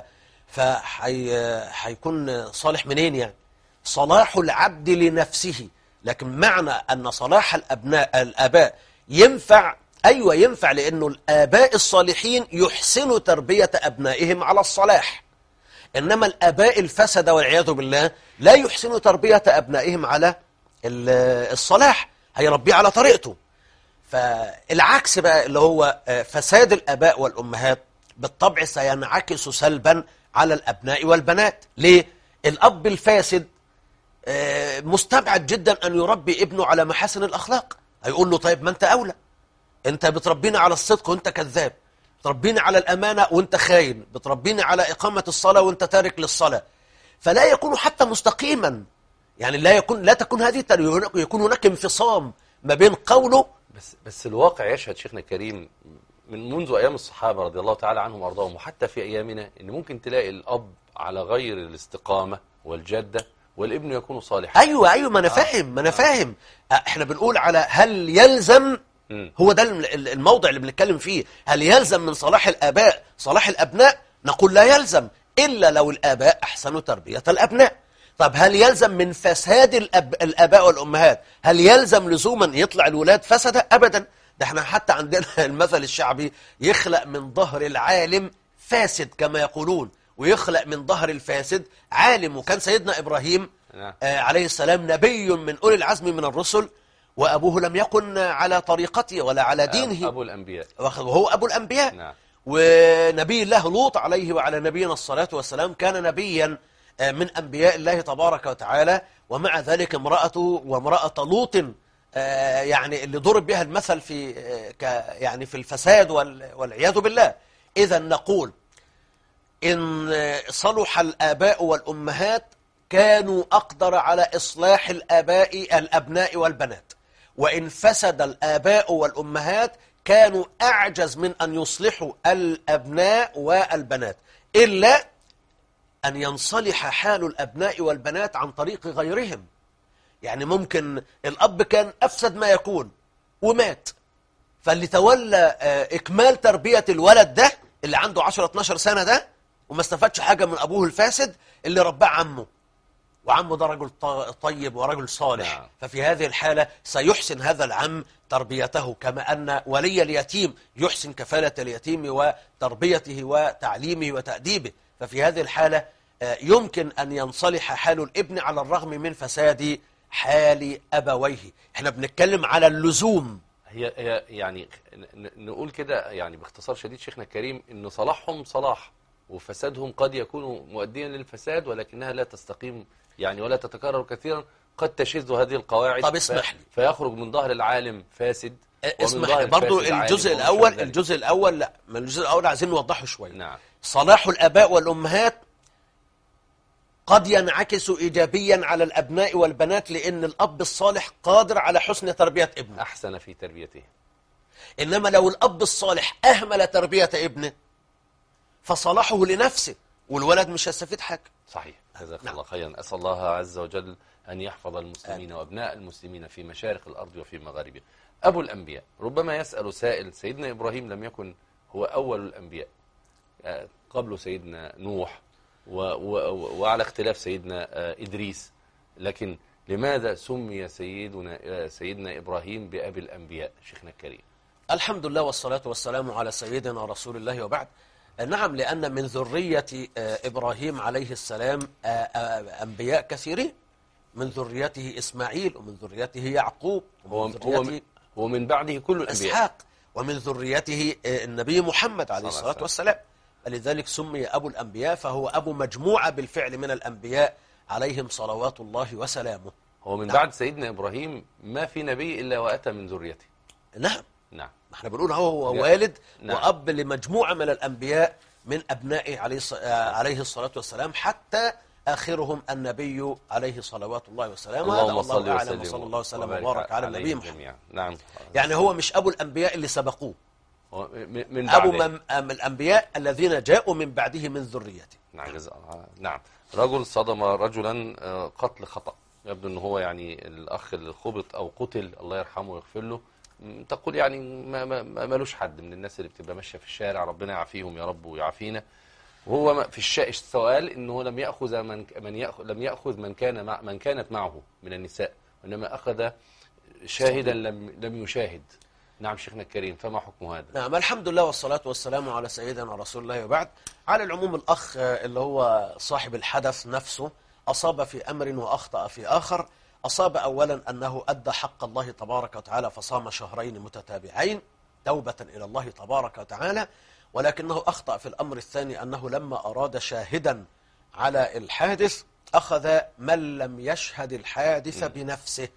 فهيكون صالح منين يعني؟ صلاح العبد لنفسه. لكن معنى أن صلاح الأبناء الآباء ينفع، أيوة ينفع، لأنه الآباء الصالحين يحسنوا تربية أبنائهم على الصلاح. إنما الآباء الفسد والعياذ بالله لا يحسنوا تربية أبنائهم على ال- الصلاح، هيربيه على طريقته. فالعكس بقى اللي هو آه، فساد الآباء والأمهات بالطبع سينعكس سلبا على الأبناء والبنات. ليه؟ الأب الفاسد آه، مستبعد جدا أن يربي ابنه على محاسن الأخلاق. هيقول له طيب ما أنت أولى، أنت بتربيني على الصدق وأنت كذاب، بتربيني على الأمانة وأنت خاين، بتربيني على إقامة الصلاة وأنت تارك للصلاة. فلا يكون حتى مستقيما، يعني لا يكون لا تكون هذه التر- يكون هناك انفصام ما بين قوله. بس بس الواقع يشهد شيخنا الكريم من منذ ايام الصحابه رضي الله تعالى عنهم وارضاهم، وحتى في ايامنا، ان ممكن تلاقي الاب على غير الاستقامه والجده والابن يكون صالحا. أيوة أيوة ما أنا فاهم ما أنا فاهم. آه، إحنا بنقول على هل يلزم مم. هو ده الم- ال- الموضع اللي بنتكلم فيه. هل يلزم من صلاح الآباء صلاح الأبناء؟ نقول لا يلزم، إلا لو الآباء أحسنوا تربية الأبناء. طب هل يلزم من فساد الأب... الآباء والأمهات؟ هل يلزم لزوما يطلع الولاد فسدة؟ أبدا. ده احنا حتى عندنا المثل الشعبي يخلق من ظهر العالم فاسد كما يقولون، ويخلق من ظهر الفاسد عالم. وكان سيدنا إبراهيم نعم. آه عليه السلام نبي من أولي العزم من الرسل، وأبوه لم يكن على طريقته ولا على دينه، أبو الأنبياء، وهو أبو الأنبياء. نعم. ونبي الله لوط عليه وعلى نبينا الصلاة والسلام كان نبيا آه، من أنبياء الله تبارك وتعالى، ومع ذلك امرأته وامرأة لوط آه، يعني اللي ضرب بها المثل في آه، ك- يعني في الفساد وال- والعياذ بالله. إذا نقول إن آه، صلح الآباء والأمهات كانوا أقدر على إصلاح الآباء الأبناء والبنات، وإن فسد الآباء والأمهات كانوا أعجز من أن يصلحوا الأبناء والبنات، إلا أن ينصلح حال الأبناء والبنات عن طريق غيرهم. يعني ممكن الأب كان أفسد ما يكون ومات، فاللي تولى آه، إكمال تربية الولد ده اللي عنده عشرة اتناشر سنة ده وما استفادش حاجة من أبوه الفاسد، اللي رباه عمه، وعمه ده رجل ط- طيب ورجل صالح. نعم. ففي هذه الحالة سيحسن هذا العم تربيته، كما أن ولي اليتيم يحسن كفالة اليتيم وتربيته وتعليمه وتأديبه. ففي هذه الحالة آه، يمكن أن ينصلح حال الابن على الرغم من فساد حال أبويه. احنا بنتكلم على اللزوم. هي هي يعني ن- نقول كده يعني باختصار شديد شيخنا الكريم ان صلاحهم صلاح وفسادهم قد يكون مؤديا للفساد، ولكنها لا تستقيم يعني ولا تتكرر كثيرا، قد تشذ هذه القواعد. طب اسمح لي. فيخرج من ظهر العالم فاسد آه، ومن اسمح ظهر لي برضو الفاسد عالم الجزء وما الأول شابه ذلك. الجزء الأول لا ما الجزء الأول عايزين نوضحه شوية. نعم. صلاح الآباء والأمهات قد ينعكس إيجابيا على الأبناء والبنات، لأن الأب الصالح قادر على حسن تربية ابنه. أحسن في تربيته. إنما لو الأب الصالح أهمل تربية ابنه فصلاحه لنفسه، والولد مش هيستفيد حاجة. صحيح. جزاك نعم. الله خيرا. أسأل الله عز وجل أن يحفظ المسلمين وأبناء المسلمين في مشارق الأرض وفي مغاربها. أبو الأنبياء، ربما يسأل سائل: سيدنا إبراهيم لم يكن هو أول الأنبياء، آه، قبل سيدنا نوح و و وعلى اختلاف سيدنا آه، إدريس، لكن لماذا سمي سيدنا آه، سيدنا إبراهيم بأبي الأنبياء شيخنا الكريم؟ الحمد لله والصلاة والسلام على سيدنا رسول الله وبعد. نعم، لأن من ذرية آه، إبراهيم عليه السلام آه، آه، أنبياء كثيرين، من ذريته إسماعيل، ومن ذريته يعقوب، هو ومن هو ذريته ومن بعده كل الأنبياء. إسحاق، ومن ذريته آه، النبي محمد عليه صلى الله الصلاة والسلام. فلذلك سمي أبو الأنبياء، فهو أبو مجموعة بالفعل من الأنبياء عليهم صلوات الله وسلامه. هو من نعم. بعد سيدنا إبراهيم ما في نبي إلا وأتى من ذريته. نعم، نعم. ما احنا بنقول هو نعم. والد نعم. وأب لمجموعة من الأنبياء من أبنائه عليه الص- آه، عليه الصلاة والسلام، حتى آخرهم النبي عليه صلوات الله وسلامه. هذا اللهم صل الله أعلم، وسلم وصلى الله وسلم وبارك وبارك على عليهم النبي محمد. جميعا. نعم. يعني هو مش أبو الأنبياء اللي سبقوه، هو من من أبو بعده. من من الأنبياء الذين جاءوا من بعده من ذريته. نعم. جزاء. نعم. رجل صدم رجلا آه، قتل خطأ، يبدو ان هو يعني الاخ اللي خبط او قتل الله يرحمه ويغفر له، م، تقول يعني ما ما ما- مالوش حد من الناس اللي بتبقى ماشيه في الشارع، ربنا يعافيهم يا رب ويعافينا. وهو ما- في الشائع السؤال انه لم ياخذ من من ياخذ لم ياخذ من كان مع من كانت معه من النساء، وانما اخذ شاهدا لم لم يشاهد. نعم شيخنا الكريم، فما حكم هذا؟ نعم، الحمد لله والصلاة والسلام على سيدنا رسول الله وبعد. على العموم الأخ آه، اللي هو صاحب الحدث نفسه أصاب في أمر وأخطأ في آخر. أصاب أولا أنه أدى حق الله تبارك وتعالى فصام شهرين متتابعين توبة إلى الله تبارك وتعالى، ولكنه أخطأ في الأمر الثاني، أنه لما أراد شاهدا على الحادث أخذ من لم يشهد الحادث بنفسه،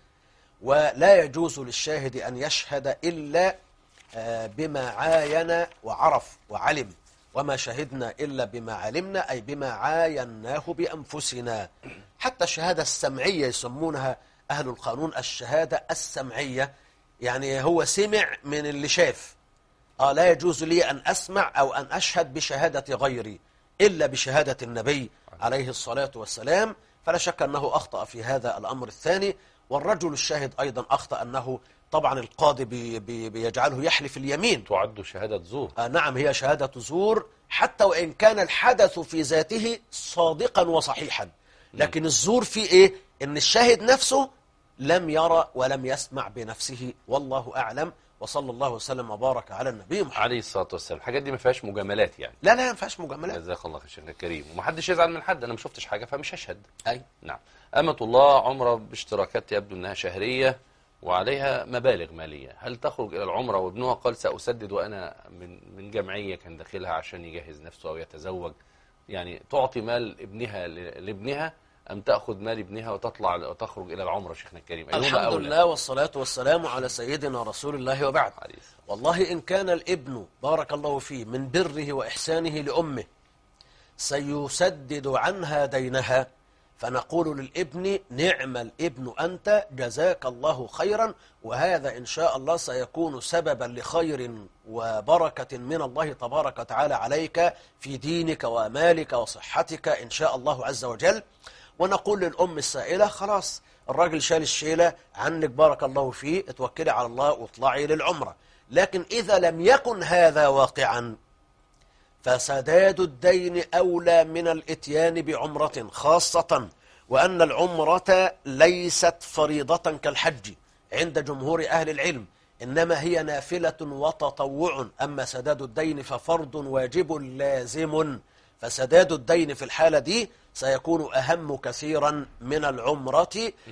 ولا يجوز للشاهد أن يشهد إلا آه، بما عاين وعرف وعلم، وما شهدنا إلا بما علمنا، أي بما عايناه بأنفسنا. حتى الشهادة السمعية يسمونها أهل القانون الشهادة السمعية، يعني هو سمع من اللي شاف. آه لا يجوز لي أن أسمع أو أن أشهد بشهادة غيري إلا بشهادة النبي عليه الصلاة والسلام. فلا شك أنه أخطأ في هذا الأمر الثاني. والرجل الشاهد أيضا أخطأ أنه طبعا القاضي بي بي بيجعله يحلف اليمين. تعد شهادة زور. آه نعم، هي شهادة زور حتى وإن كان الحدث في ذاته صادقا وصحيحا، لكن الزور في إيه؟ إن الشاهد نفسه لم يرى ولم يسمع بنفسه، والله أعلم. وصلى الله وسلم وبارك على النبي محمد عليه الصلاة والسلام. الحاجات دي ما فيهاش مجاملات يعني؟ لا لا ما فيهاش مجاملات. جزاك الله خير شيخنا الكريم. ومحدش يزعل من حد، انا ما شفتش حاجه فمش هشهد. اي نعم. أمة الله عمره باشتراكات يبدو انها شهريه وعليها مبالغ ماليه، هل تخرج الى العمره وابنها قال ساسدد وانا من من جمعيه كان داخلها عشان يجهز نفسه او يتزوج، يعني تعطي مال ابنها لابنها ام تاخذ مال ابنها وتطلع وتخرج الى العمره شيخنا الكريم؟ الحمد أولى؟ لله والصلاه والسلام على سيدنا رسول الله وبعد. والله ان كان الابن بارك الله فيه من بره واحسانه لامه سيسدد عنها دينها، فنقول للابن نعم الابن أنت جزاك الله خيرا، وهذا إن شاء الله سيكون سببا لخير وبركة من الله تبارك وتعالى عليك في دينك ومالك وصحتك إن شاء الله عز وجل. ونقول للأم السائلة خلاص الراجل شال الشيلة عنك بارك الله فيه، اتوكلي على الله واطلعي للعمرة. لكن إذا لم يكن هذا واقعا فسداد الدين أولى من الإتيان بعمرة، خاصة وأن العمرة ليست فريضة كالحج عند جمهور أهل العلم، إنما هي نافلة وتطوع. أما سداد الدين ففرض واجب لازم، فسداد الدين في الحالة دي سيكون أهم كثيرا من العمرة.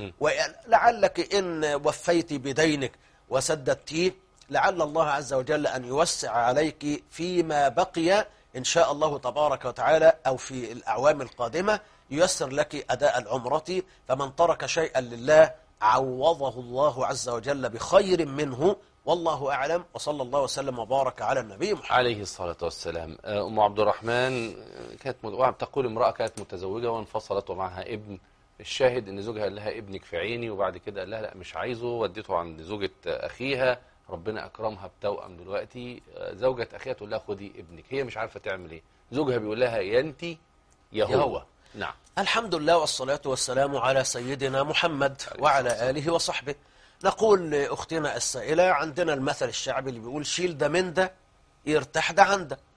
ولعلك إن وفيت بدينك وسددتيه لعل الله عز وجل أن يوسع عليك فيما بقي إن شاء الله تبارك وتعالى، أو في الأعوام القادمة ييسر لك أداء العمرة. فمن ترك شيئا لله عوضه الله عز وجل بخير منه، والله أعلم. وصلى الله وسلم وبارك على النبي محمد عليه الصلاة والسلام. أم عبد الرحمن كانت تقول امرأة كانت متزوجة وانفصلت ومعها ابن، الشاهد ان زوجها قال لها ابنك في عيني، وبعد كده قال لها لا مش عايزه، وديته عند زوجة أخيها، ربنا أكرمها بتوأم دلوقتي، زوجة أخيها تقول لها خدي ابنك، هي مش عارفة تعمل ايه، زوجها بيقول لها يا انت يا هو, هو. نعم. الحمد لله والصلاة والسلام على سيدنا محمد وعلى آله وصحبه. نقول لأختنا السائلة عندنا المثل الشعبي اللي بيقول شيل ده من ده يرتاح ده عن ده.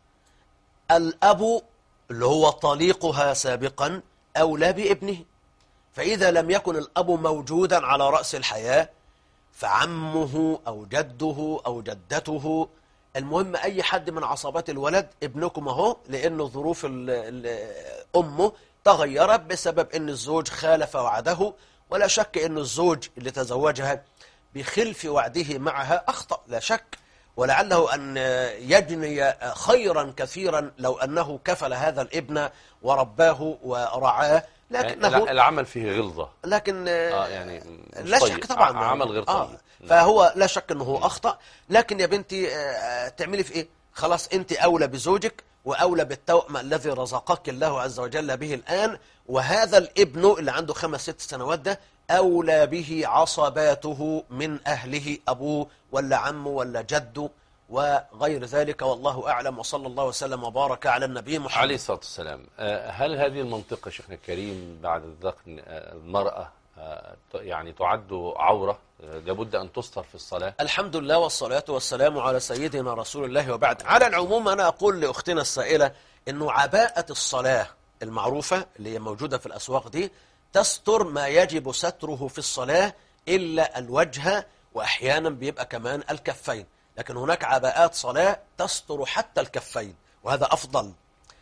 الأب اللي هو طليقها سابقا أولى بابنه، فإذا لم يكن الأب موجودا على رأس الحياة فعمه أو جده أو جدته، المهم أي حد من عصبات الولد ابنكم أهو، لأنه ظروف ال ال أمه تغيرت بسبب أن الزوج خالف وعده، ولا شك أن الزوج اللي تزوجها بخلف وعده معها أخطأ لا شك، ولعله أن يجني خيرا كثيرا لو أنه كفل هذا الابن ورباه ورعاه، لكنه العمل فيه غلظة، لكن آه يعني لا شك طبعا عمل غير طيب. آه فهو لا شك أنه أخطأ، لكن يا بنتي آه تعملي في إيه؟ خلاص أنت أولى بزوجك وأولى بالتوأم الذي رزقك الله عز وجل به الآن، وهذا الابن اللي عنده خمس ست سنوات ده أولى به عصباته من أهله، أبوه ولا عمه ولا جده وغير ذلك، والله أعلم. وصلى الله وسلم وبارك على النبي محمد عليه الصلاة والسلام. هل هذه المنطقة شيخنا الكريم بعد الذقن المرأة يعني تعد عورة لابد أن تستر في الصلاة؟ الحمد لله والصلاة والسلام على سيدنا رسول الله وبعد. على العموم أنا أقول لأختنا السائلة أنه عباءة الصلاة المعروفة اللي هي موجودة في الأسواق دي تستر ما يجب ستره في الصلاة إلا الوجه، وأحيانا بيبقى كمان الكفين، لكن هناك عباءات صلاة تستر حتى الكفين، وهذا أفضل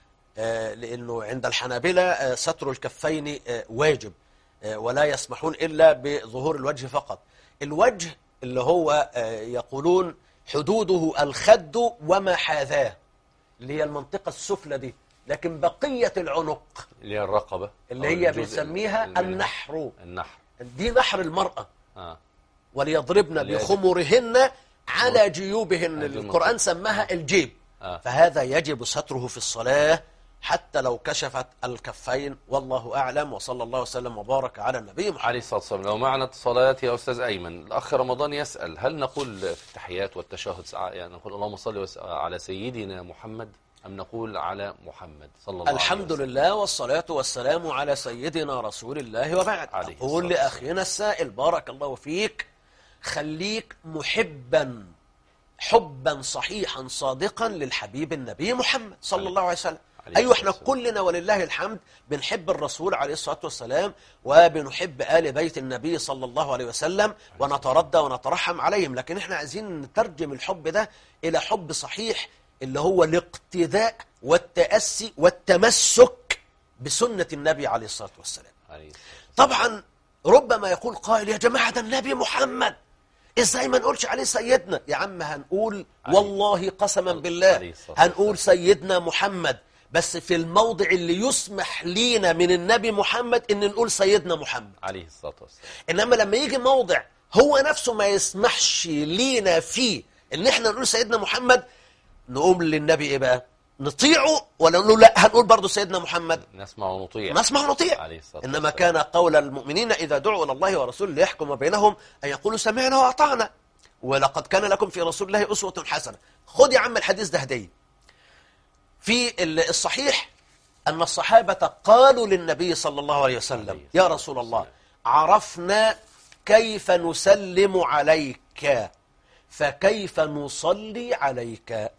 آه لأنه عند الحنابلة آه ستر الكفين آه واجب، آه ولا يسمحون إلا بظهور الوجه فقط. الوجه اللي هو آه يقولون حدوده الخد وما حاذاه، اللي هي المنطقة السفلى دي، لكن بقية العنق اللي هي الرقبة اللي هي بنسميها النحر، النحر دي نحر المرأة. آه. وليضربن بخمرهن على جيوبهن، القرآن سماها الجيب. آه. فهذا يجب ستره في الصلاة حتى لو كشفت الكفين، والله أعلم. وصلى الله وسلم وبارك على النبي محمد عليه الصلاة والسلام. لو معنا اتصالات يا أستاذ أيمن، الأخ رمضان يسأل هل نقول في التحيات والتشهد يعني نقول اللهم صل على سيدنا محمد أم نقول على محمد صلى الله عليه وسلم؟ الحمد لله والصلاة والسلام على سيدنا رسول الله وبعد. أقول لأخينا السائل بارك الله فيك، خليك محبا حبا صحيحا صادقا للحبيب النبي محمد صلى الله عليه وسلم. أيوة احنا كلنا ولله الحمد بنحب الرسول عليه الصلاة والسلام وبنحب آل بيت النبي صلى الله عليه وسلم ونتردى ونترحم عليهم، لكن احنا عايزين نترجم الحب ده إلى حب صحيح اللي هو الاقتداء والتأسي والتمسك بسنة النبي عليه الصلاة والسلام. طبعا ربما يقول قائل يا جماعة ده النبي محمد ازاي ما نقولش عليه سيدنا؟ يا عم هنقول والله قسما بالله هنقول سيدنا محمد، بس في الموضع اللي يسمح لينا من النبي محمد ان نقول سيدنا محمد عليه الصلاة والسلام. انما لما يجي موضع هو نفسه ما يسمحش لينا فيه ان احنا نقول سيدنا محمد، نقوم للنبي ايه بقى؟ نطيعه ولا نقول لا هنقول برضه سيدنا محمد؟ نسمع ونطيع. نسمع ونطيع. انما كان قول المؤمنين اذا دعوا الى الله ورسوله ليحكم بينهم ان يقولوا سمعنا واطعنا ولقد كان لكم في رسول الله اسوة حسنة. خد يا عم الحديث ده هديه. في الصحيح ان الصحابة قالوا للنبي صلى الله عليه وسلم يا رسول الله عرفنا كيف نسلم عليك فكيف نصلي عليك؟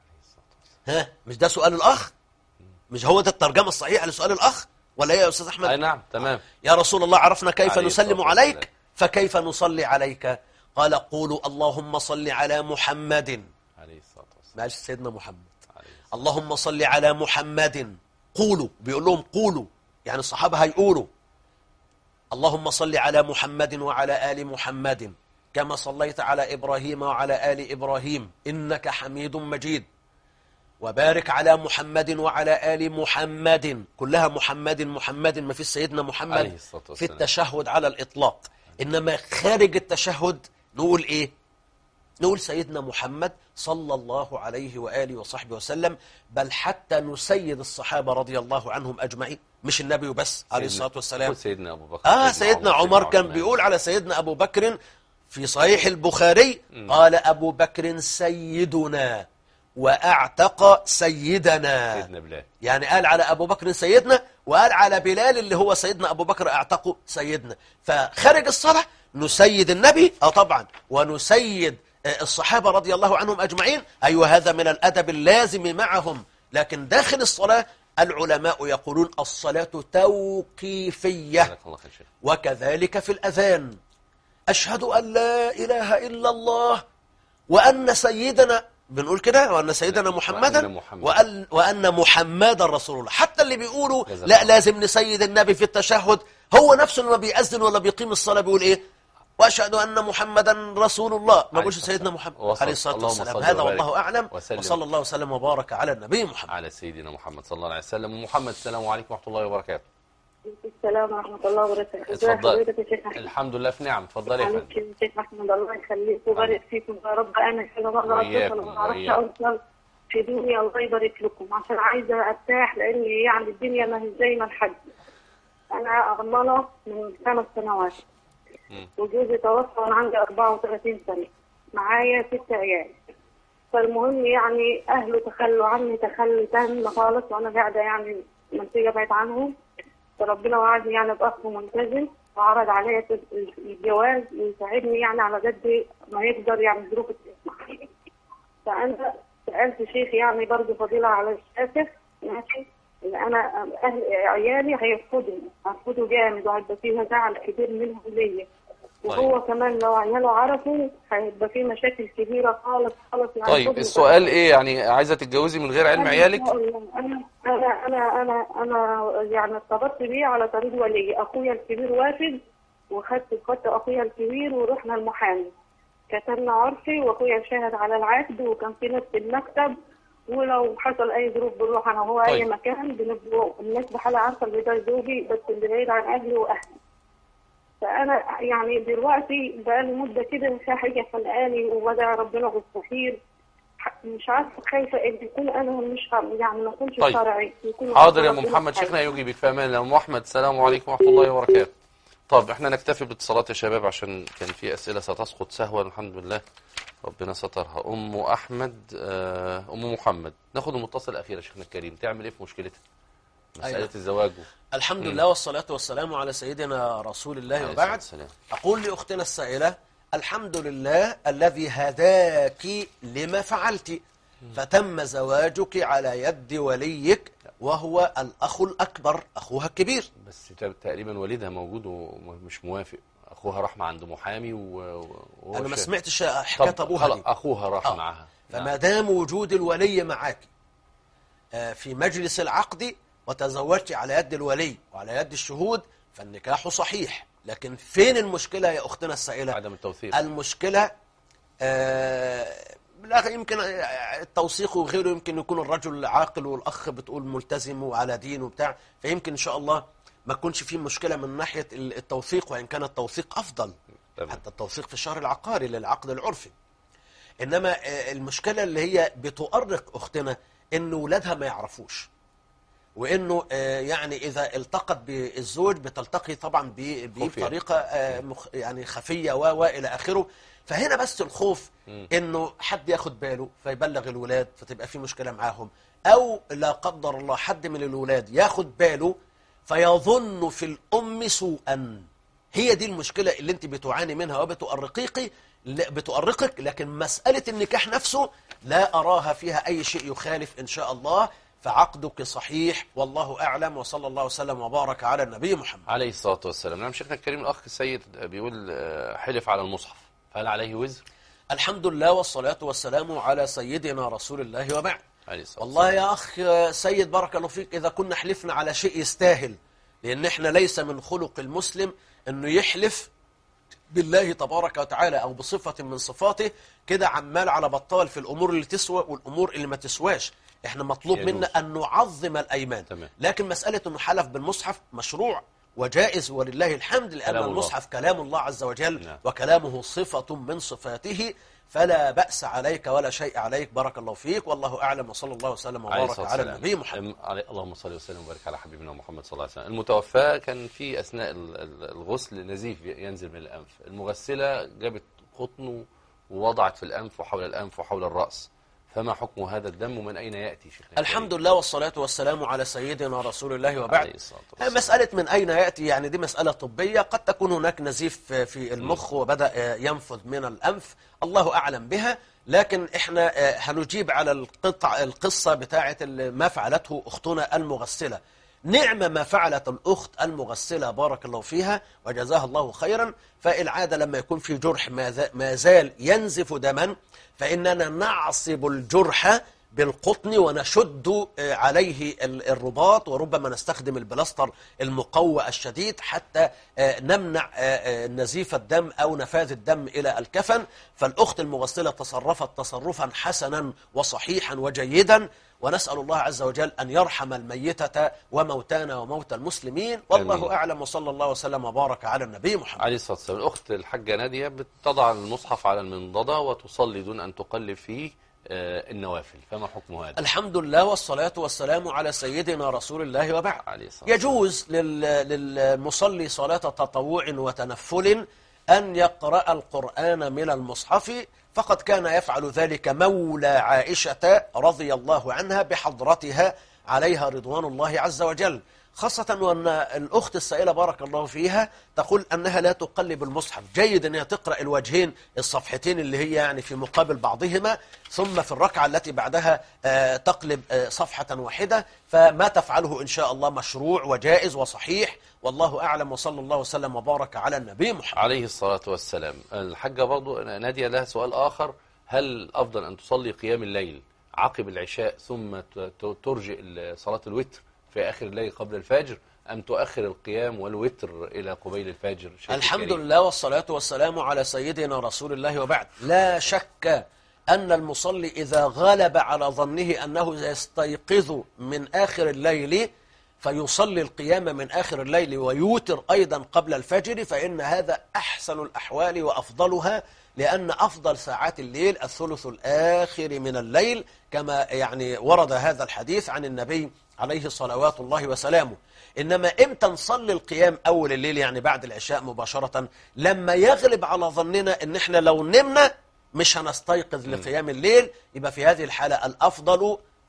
ها مش ده سؤال الأخ؟ مش هو ده الترجمة الصحيحة لسؤال الأخ؟ ولا ايه يا أستاذ أحمد؟ أي نعم تمام. يا رسول الله عرفنا كيف نسلم عليك فكيف نصلي عليك؟ قال قولوا اللهم صل على محمد عليه الصلاة والسلام. ماشي سيدنا محمد اللهم صل على محمد. قولوا بيقول لهم قولوا يعني الصحابة هيقولوا اللهم صل على محمد وعلى آل محمد كما صليت على إبراهيم وعلى آل إبراهيم إنك حميد مجيد وبارك على محمد وعلى آل محمد. كلها محمد محمد ما في سيدنا محمد في التشهد على الإطلاق. إنما خارج التشهد نقول إيه؟ نقول سيدنا محمد صلى الله عليه وآله وصحبه وسلم، بل حتى نسيد الصحابة رضي الله عنهم أجمعين، مش النبي بس عليه الصلاة والسلام. سيدنا أبو بكر آه سيدنا عمر كان بيقول على سيدنا أبو بكر في صحيح البخاري قال أبو بكر سيدنا وأعتق سيدنا. سيدنا بلال يعني قال على أبو بكر سيدنا وقال على بلال اللي هو سيدنا أبو بكر أعتقه سيدنا. فخارج الصلاة نسيد النبي اه طبعا ونسيد الصحابة رضي الله عنهم أجمعين. أيوة هذا من الأدب اللازم معهم. لكن داخل الصلاة العلماء يقولون الصلاة توقيفية وكذلك في الأذان أشهد أن لا إله إلا الله وأن سيدنا بنقول كده وأن سيدنا محمدا وأن, وأن محمدا رسول الله. حتى اللي بيقولوا لا لازم نسيد النبي في التشهد هو نفسه لما بيأذن ولا بيقيم الصلاة بيقول إيه؟ وأشهد أن محمدا رسول الله، ما بقولش سيدنا محمد عليه الصلاة والسلام. هذا والله أعلم وصلى الله وسلم وبارك على النبي محمد على سيدنا محمد صلى الله عليه وسلم. ومحمد السلام عليكم ورحمة الله وبركاته. السلام ورحمة الله وبركاته. اتفضل. الحمد لله في نعم. اتفضلي يا فندم. شيخ أحمد الله يخليك ويبارك فيكم يا رب. أنا كذا مرة أتصل وما أعرفش أوصل في دنيا الله يبارك لكم عشان عايزة أرتاح لأن يعني الدنيا ما هي زي ما الحج. أنا أغمضة من خمس سنوات وجوزي توفى وأنا عندي أربعة وثلاثين سنة معايا ست عيال. فالمهم يعني أهله تخلوا عني تخلي تام خالص وأنا قاعدة يعني منطقة بعيد عنهم. فربنا وعدني يعني بأخ ملتزم وعرض عليا الجواز ويساعدني يعني على قد ما يقدر يعني ظروف تسمح. فأنا سألت شيخ يعني برضه فضيلة على الشافع ماشي إن أنا أهل عيالي هيرفضوا هيرفضوا جامد وهيبقى فيها زعل كبير منهم ليا. وهو كمان لو عياله عرفوا هيبقى فيه مشاكل كبيرة خالص خالص. يعني طيب السؤال ايه يعني عايزة تتجوزي من غير علم عيالك؟ أنا أنا أنا أنا أنا يعني ارتبطت بيه على طريق ولي. أخويا الكبير وافد وخدت خدت أخويا الكبير ورحنا المحامي كتبنا عرفي وأخويا شاهد على العقد وكان في ناس في المكتب ولو حصل أي ظروف بنروح أنا وهو طيب. أي مكان بنبقى الناس بحالة عارفة اللي ده زوجي بس اللي بعيد عن أهلي وأهلي. فأنا يعني دلوقتي بقالي مدة كده مش حاجة خلقاني ووضع ربنا بالصحيح مش عارفة خايفة إن يكون أنا مش يعني ما أكونش طيب. شرعي. حاضر يا أم محمد شيخنا يجيبك في أمان. أم أحمد السلام عليكم ورحمة الله وبركاته. طب احنا نكتفي باتصالات يا شباب عشان كان في أسئلة ستسقط سهوا الحمد لله ربنا سترها. أم أحمد أم محمد ناخد المتصل الأخير يا شيخنا الكريم تعمل إيه في مشكلتها؟ مسألة أيوة. الزواج الحمد لله والصلاة والسلام على سيدنا رسول الله وبعد. أقول لأختنا السائلة الحمد لله الذي هداك لما فعلت، فتم زواجك على يد وليك وهو الأخ الأكبر أخوها الكبير. بس تقريبا والدها موجود ومش موافق، أخوها راح مع عنده محامي و... و... أنا ما سمعتش حكاية أبوها دي. أخوها راح آه. معها. فما دام وجود الولي معك في مجلس العقد وتزوجت على يد الولي وعلى يد الشهود فالنكاح صحيح. لكن فين المشكلة يا أختنا السائلة؟ عدم التوثيق. المشكلة آه لا يمكن التوثيق وغيره، يمكن يكون الرجل عاقل والأخ بتقول ملتزم وعلى دين وبتاع، فيمكن إن شاء الله ما تكونش فيه مشكلة من ناحية التوثيق، وإن كان التوثيق أفضل طبعا. حتى التوثيق في الشهر العقاري للعقد العرفي. إنما المشكلة اللي هي بتؤرق أختنا إن ولادها ما يعرفوش، وإنه يعني إذا التقت بالزوج بتلتقي طبعا بطريقة يعني خفية وإلى آخره. فهنا بس الخوف إنه حد ياخد باله فيبلغ الولاد فتبقى في مشكلة معاهم، أو لا قدر الله حد من الولاد ياخد باله فيظن في الأم سوءا. هي دي المشكلة اللي انت بتعاني منها وبتؤرقك بتؤرقك لكن مسألة النكاح نفسه لا أراها فيها أي شيء يخالف إن شاء الله، فعقدك صحيح والله أعلم، وصلى الله وسلم وبارك على النبي محمد عليه الصلاة والسلام. نعم شيخنا الكريم، الأخ السيد بيقول حلف على المصحف، هل عليه وزر؟ الحمد لله والصلاة والسلام على سيدنا رسول الله وبعد. والله والله يا أخ سيد بارك الله فيك، إذا كنا حلفنا على شيء يستاهل، لأن إحنا ليس من خلق المسلم أنه يحلف بالله تبارك وتعالى أو بصفة من صفاته كده عمال على بطال في الأمور اللي تسوى والأمور اللي ما تسواش. إحنا مطلوب منا أن نعظم الأيمان. تمام. لكن مسألة أنه حلف بالمصحف مشروع وجائز ولله الحمد، لأن كلام المصحف الله. كلام الله عز وجل. نعم. وكلامه صفة من صفاته، فلا بأس عليك ولا شيء عليك. بارك الله فيك والله أعلم، وصلى الله وسلم وبارك على النبي محمد. اللهم صل وسلم وبارك على حبيبنا محمد صلى الله عليه وسلم. المتوفى كان في أثناء الغسل نزيف ينزل من الأنف، المغسلة جابت قطن ووضعت في الأنف وحول الأنف وحول الرأس، فما حكم هذا الدم ومن أين يأتي شيخنا؟ الحمد لله والصلاة والسلام على سيدنا رسول الله وبعد. مسألة من أين يأتي يعني دي مسألة طبية، قد تكون هناك نزيف في المخ وبدأ ينفذ من الأنف، الله أعلم بها. لكن إحنا هنجيب على القطع القصة بتاعة ما فعلته أختنا المغسلة. نعم ما فعلت الأخت المغسلة بارك الله فيها وجزاها الله خيرا. فالعادة لما يكون في جرح ما زال ينزف دما فإننا نعصب الجرح بالقطن ونشد عليه الرباط، وربما نستخدم البلاستر المقوى الشديد حتى نمنع نزيف الدم أو نفاذ الدم إلى الكفن. فالأخت المغسلة تصرفت تصرفا حسنا وصحيحا وجيدا، ونسأل الله عز وجل أن يرحم الميتة وموتانا وموتى المسلمين، والله أمين. أعلم، وصلى الله وسلم وبارك على النبي محمد عليه الصلاة والسلام. الأخت الحاجة نادية بتضع المصحف على المنضدة وتصلي دون أن تقلب فيه النوافل، فما حكم هذا؟ الحمد لله والصلاة والسلام على سيدنا رسول الله وبعد. يجوز للمصلي صلاة تطوع وتنفل أن يقرأ القرآن من المصحف، فقد كان يفعل ذلك مولى عائشة رضي الله عنها بحضرتها عليها رضوان الله عز وجل، خاصة وأن الأخت السائلة بارك الله فيها تقول أنها لا تقلب المصحف. جيد أنها تقرأ الوجهين الصفحتين اللي هي يعني في مقابل بعضهما، ثم في الركعة التي بعدها تقلب صفحة واحدة، فما تفعله إن شاء الله مشروع وجائز وصحيح، والله أعلم، وصلى الله وسلم وبارك على النبي محمد عليه الصلاة والسلام. الحاجة برضو نادية لها سؤال آخر، هل أفضل أن تصلي قيام الليل عقب العشاء ثم ترجئ صلاة الوتر في آخر الليل قبل الفجر، أم تؤخر القيام والوتر إلى قبيل الفجر؟ الحمد لله والصلاة والسلام على سيدنا رسول الله وبعد. لا شك أن المصلي إذا غلب على ظنه أنه يستيقظ من آخر الليل فيصلي القيام من آخر الليل ويوتر أيضا قبل الفجر، فإن هذا أحسن الأحوال وأفضلها، لأن أفضل ساعات الليل الثلث الآخر من الليل، كما يعني ورد هذا الحديث عن النبي عليه صلوات الله وسلامه. إنما إمتى نصلي القيام أول الليل؟ يعني بعد العشاء مباشرة، لما يغلب على ظننا إن إحنا لو نمنا مش هنستيقظ لقيام الليل، يبقى في هذه الحالة الأفضل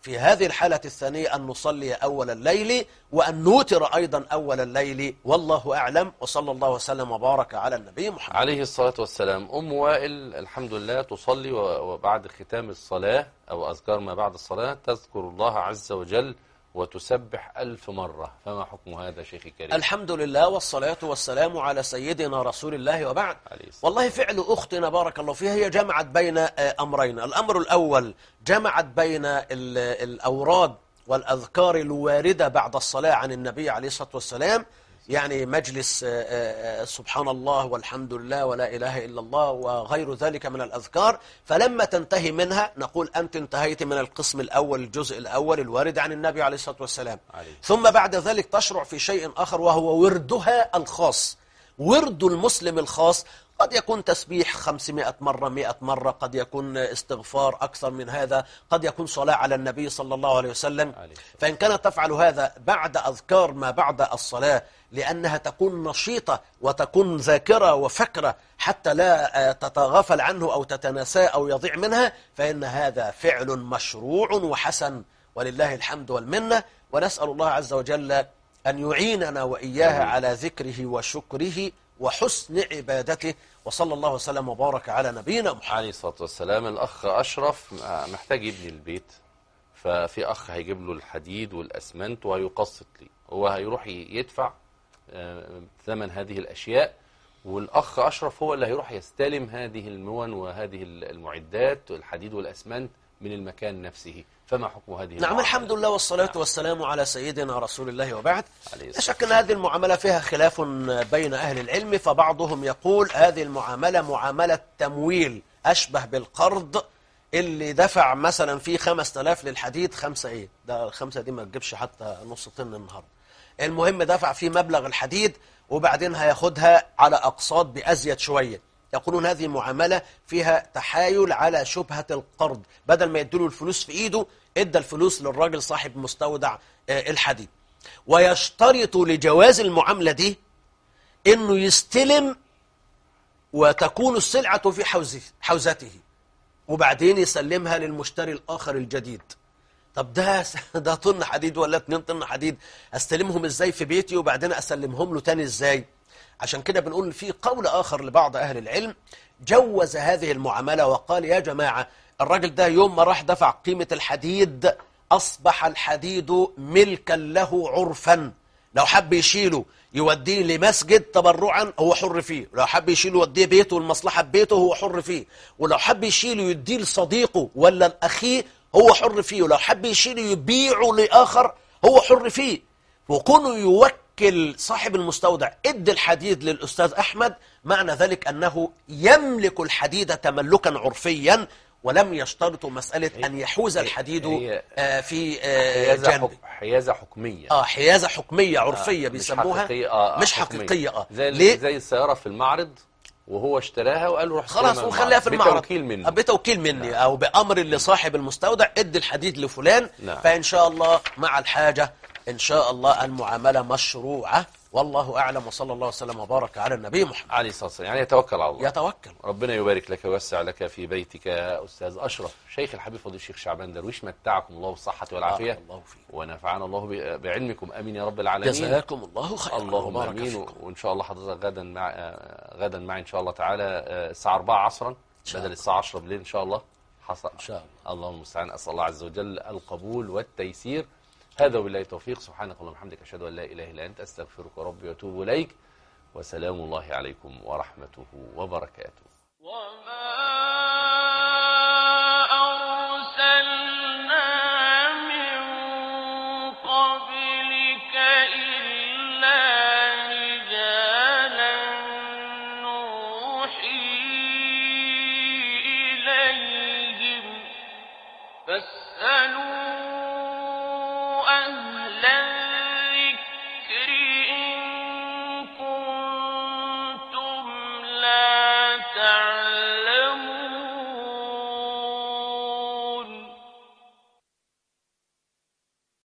في هذه الحالة الثانية أن نصلي أول الليل وأن نوتر أيضا أول الليل، والله أعلم. وصلى الله وسلم وبارك على النبي محمد عليه الصلاة والسلام. أم وائل الحمد لله تصلي وبعد ختام الصلاة أو أذكار ما بعد الصلاة تذكر الله عز وجل وتسبح ألف مرة، فما حكم هذا شيخي الكريم؟ الحمد لله والصلاة والسلام على سيدنا رسول الله وبعد. والله فعل أختنا بارك الله فيها هي جمعت بين أمرين. الأمر الأول جمعت بين الأوراد والأذكار الواردة بعد الصلاة عن النبي عليه الصلاة والسلام، يعني مجلس سبحان الله والحمد لله ولا إله إلا الله وغير ذلك من الأذكار، فلما تنتهي منها نقول أنت انتهيت من القسم الأول الجزء الأول الوارد عن النبي عليه الصلاة والسلام. عليه. ثم بعد ذلك تشرع في شيء آخر وهو وردها الخاص. ورد المسلم الخاص قد يكون تسبيح خمسمائة مرة مئة مرة، قد يكون استغفار أكثر من هذا، قد يكون صلاة على النبي صلى الله عليه وسلم. فإن كانت تفعل هذا بعد أذكار ما بعد الصلاة لأنها تكون نشيطة وتكون ذاكرة وفكرة حتى لا تتغافل عنه أو تتناساه أو يضيع منها، فإن هذا فعل مشروع وحسن ولله الحمد والمنة. ونسأل الله عز وجل أن يعيننا وإياها على ذكره وشكره وحسن عبادته. وصلى الله وسلم وبارك على نبينا محمد عليه الصلاة والسلام. الأخ أشرف محتاج يبني البيت، ففي أخ هيجيب له الحديد والأسمنت وهيقسط لي، هو هيروح يدفع ثمن هذه الأشياء، والأخ أشرف هو اللي هيروح يستلم هذه المون وهذه المعدات الحديد والأسمنت من المكان نفسه، فما حكم هذه نعم المعاملة؟ الحمد لله والصلاة نعم. والسلام على سيدنا رسول الله وبعد. لا شك أن هذه المعاملة فيها خلاف بين أهل العلم، فبعضهم يقول هذه المعاملة معاملة تمويل أشبه بالقرض، اللي دفع مثلا فيه خمسة آلاف للحديد، خمسة إيه ده الخمسة دي ما تجيبش حتى نص طن النهاردة، المهم دفع فيه مبلغ الحديد وبعدين هياخدها على أقساط بأزيد شوية. يقولون هذه معاملة فيها تحايل على شبهة القرض، بدل ما يديله الفلوس في إيده ادى الفلوس للراجل صاحب مستودع الحديد. ويشترط لجواز المعاملة دي إنه يستلم وتكون السلعة في حوزته وبعدين يسلمها للمشتري الآخر الجديد. طب ده ده طن حديد ولا اتنين طن حديد، استلمهم ازاي في بيتي وبعدين اسلمهم له تاني ازاي؟ عشان كده بنقول في قول آخر لبعض أهل العلم جوز هذه المعاملة وقال يا جماعة الراجل ده يوم ما راح دفع قيمة الحديد أصبح الحديد ملكا له عرفا، لو حب يشيله يوديه لمسجد تبرعا هو حر فيه، ولو حب يشيله يوديه بيته والمصلحة ببيته هو حر فيه، ولو حب يشيله يديه لصديقه ولا الأخيه هو حر فيه، ولو حب يشيله يبيعه لآخر هو حر فيه. وكونه يوكل صاحب المستودع ادي الحديد للأستاذ أحمد معنى ذلك أنه يملك الحديد تملكا عرفيا، ولم يشترطوا مسألة أن يحوز الحديد في جانب حيازة حكمية. اه حيازة حكمية عرفية آه بيسموها، مش حقيقية. آه مش حقيقية. اه زي, ليه؟ زي السيارة في المعرض وهو اشتراها وقال له روح خلاص وخليها في المعرض بتوكيل مني بتوكيل مني نعم. أو بأمر لصاحب المستودع ادي الحديد لفلان نعم. فإن شاء الله مع الحاجة إن شاء الله المعاملة مشروعة، والله أعلم. وصلى الله وسلم وبارك على النبي محمد عليه الصلاة والسلام. يعني يتوكل على الله. يتوكل. ربنا يبارك لك ويوسع لك في بيتك يا أستاذ أشرف. شيخ الحبيب فضيل الشيخ شعبان درويش متعكم الله بالصحة والعافية آه الله فيك. ونفعنا الله بعلمكم آمين يا رب العالمين. جزاكم الله خيرا. اللهم آمين. وإن شاء الله حضرتك غدا مع غدا معي إن شاء الله تعالى الساعة أربعة عصرا بدل الساعة عشرة بالليل إن شاء الله. حصل إن شاء الله. اللهم المستعان. أسأل الله عز وجل القبول والتيسير. هذا وبالله التوفيق. سبحانك اللهم وبحمدك أشهد أن لا إله إلا أنت أستغفرك ربي وأتوب إليك. وسلام الله عليكم ورحمته وبركاته. وما أرسلنا من قبلك إلا رجالا نوحي إليهم فاسألوا أهل الذكر إن كنتم لا تعلمون.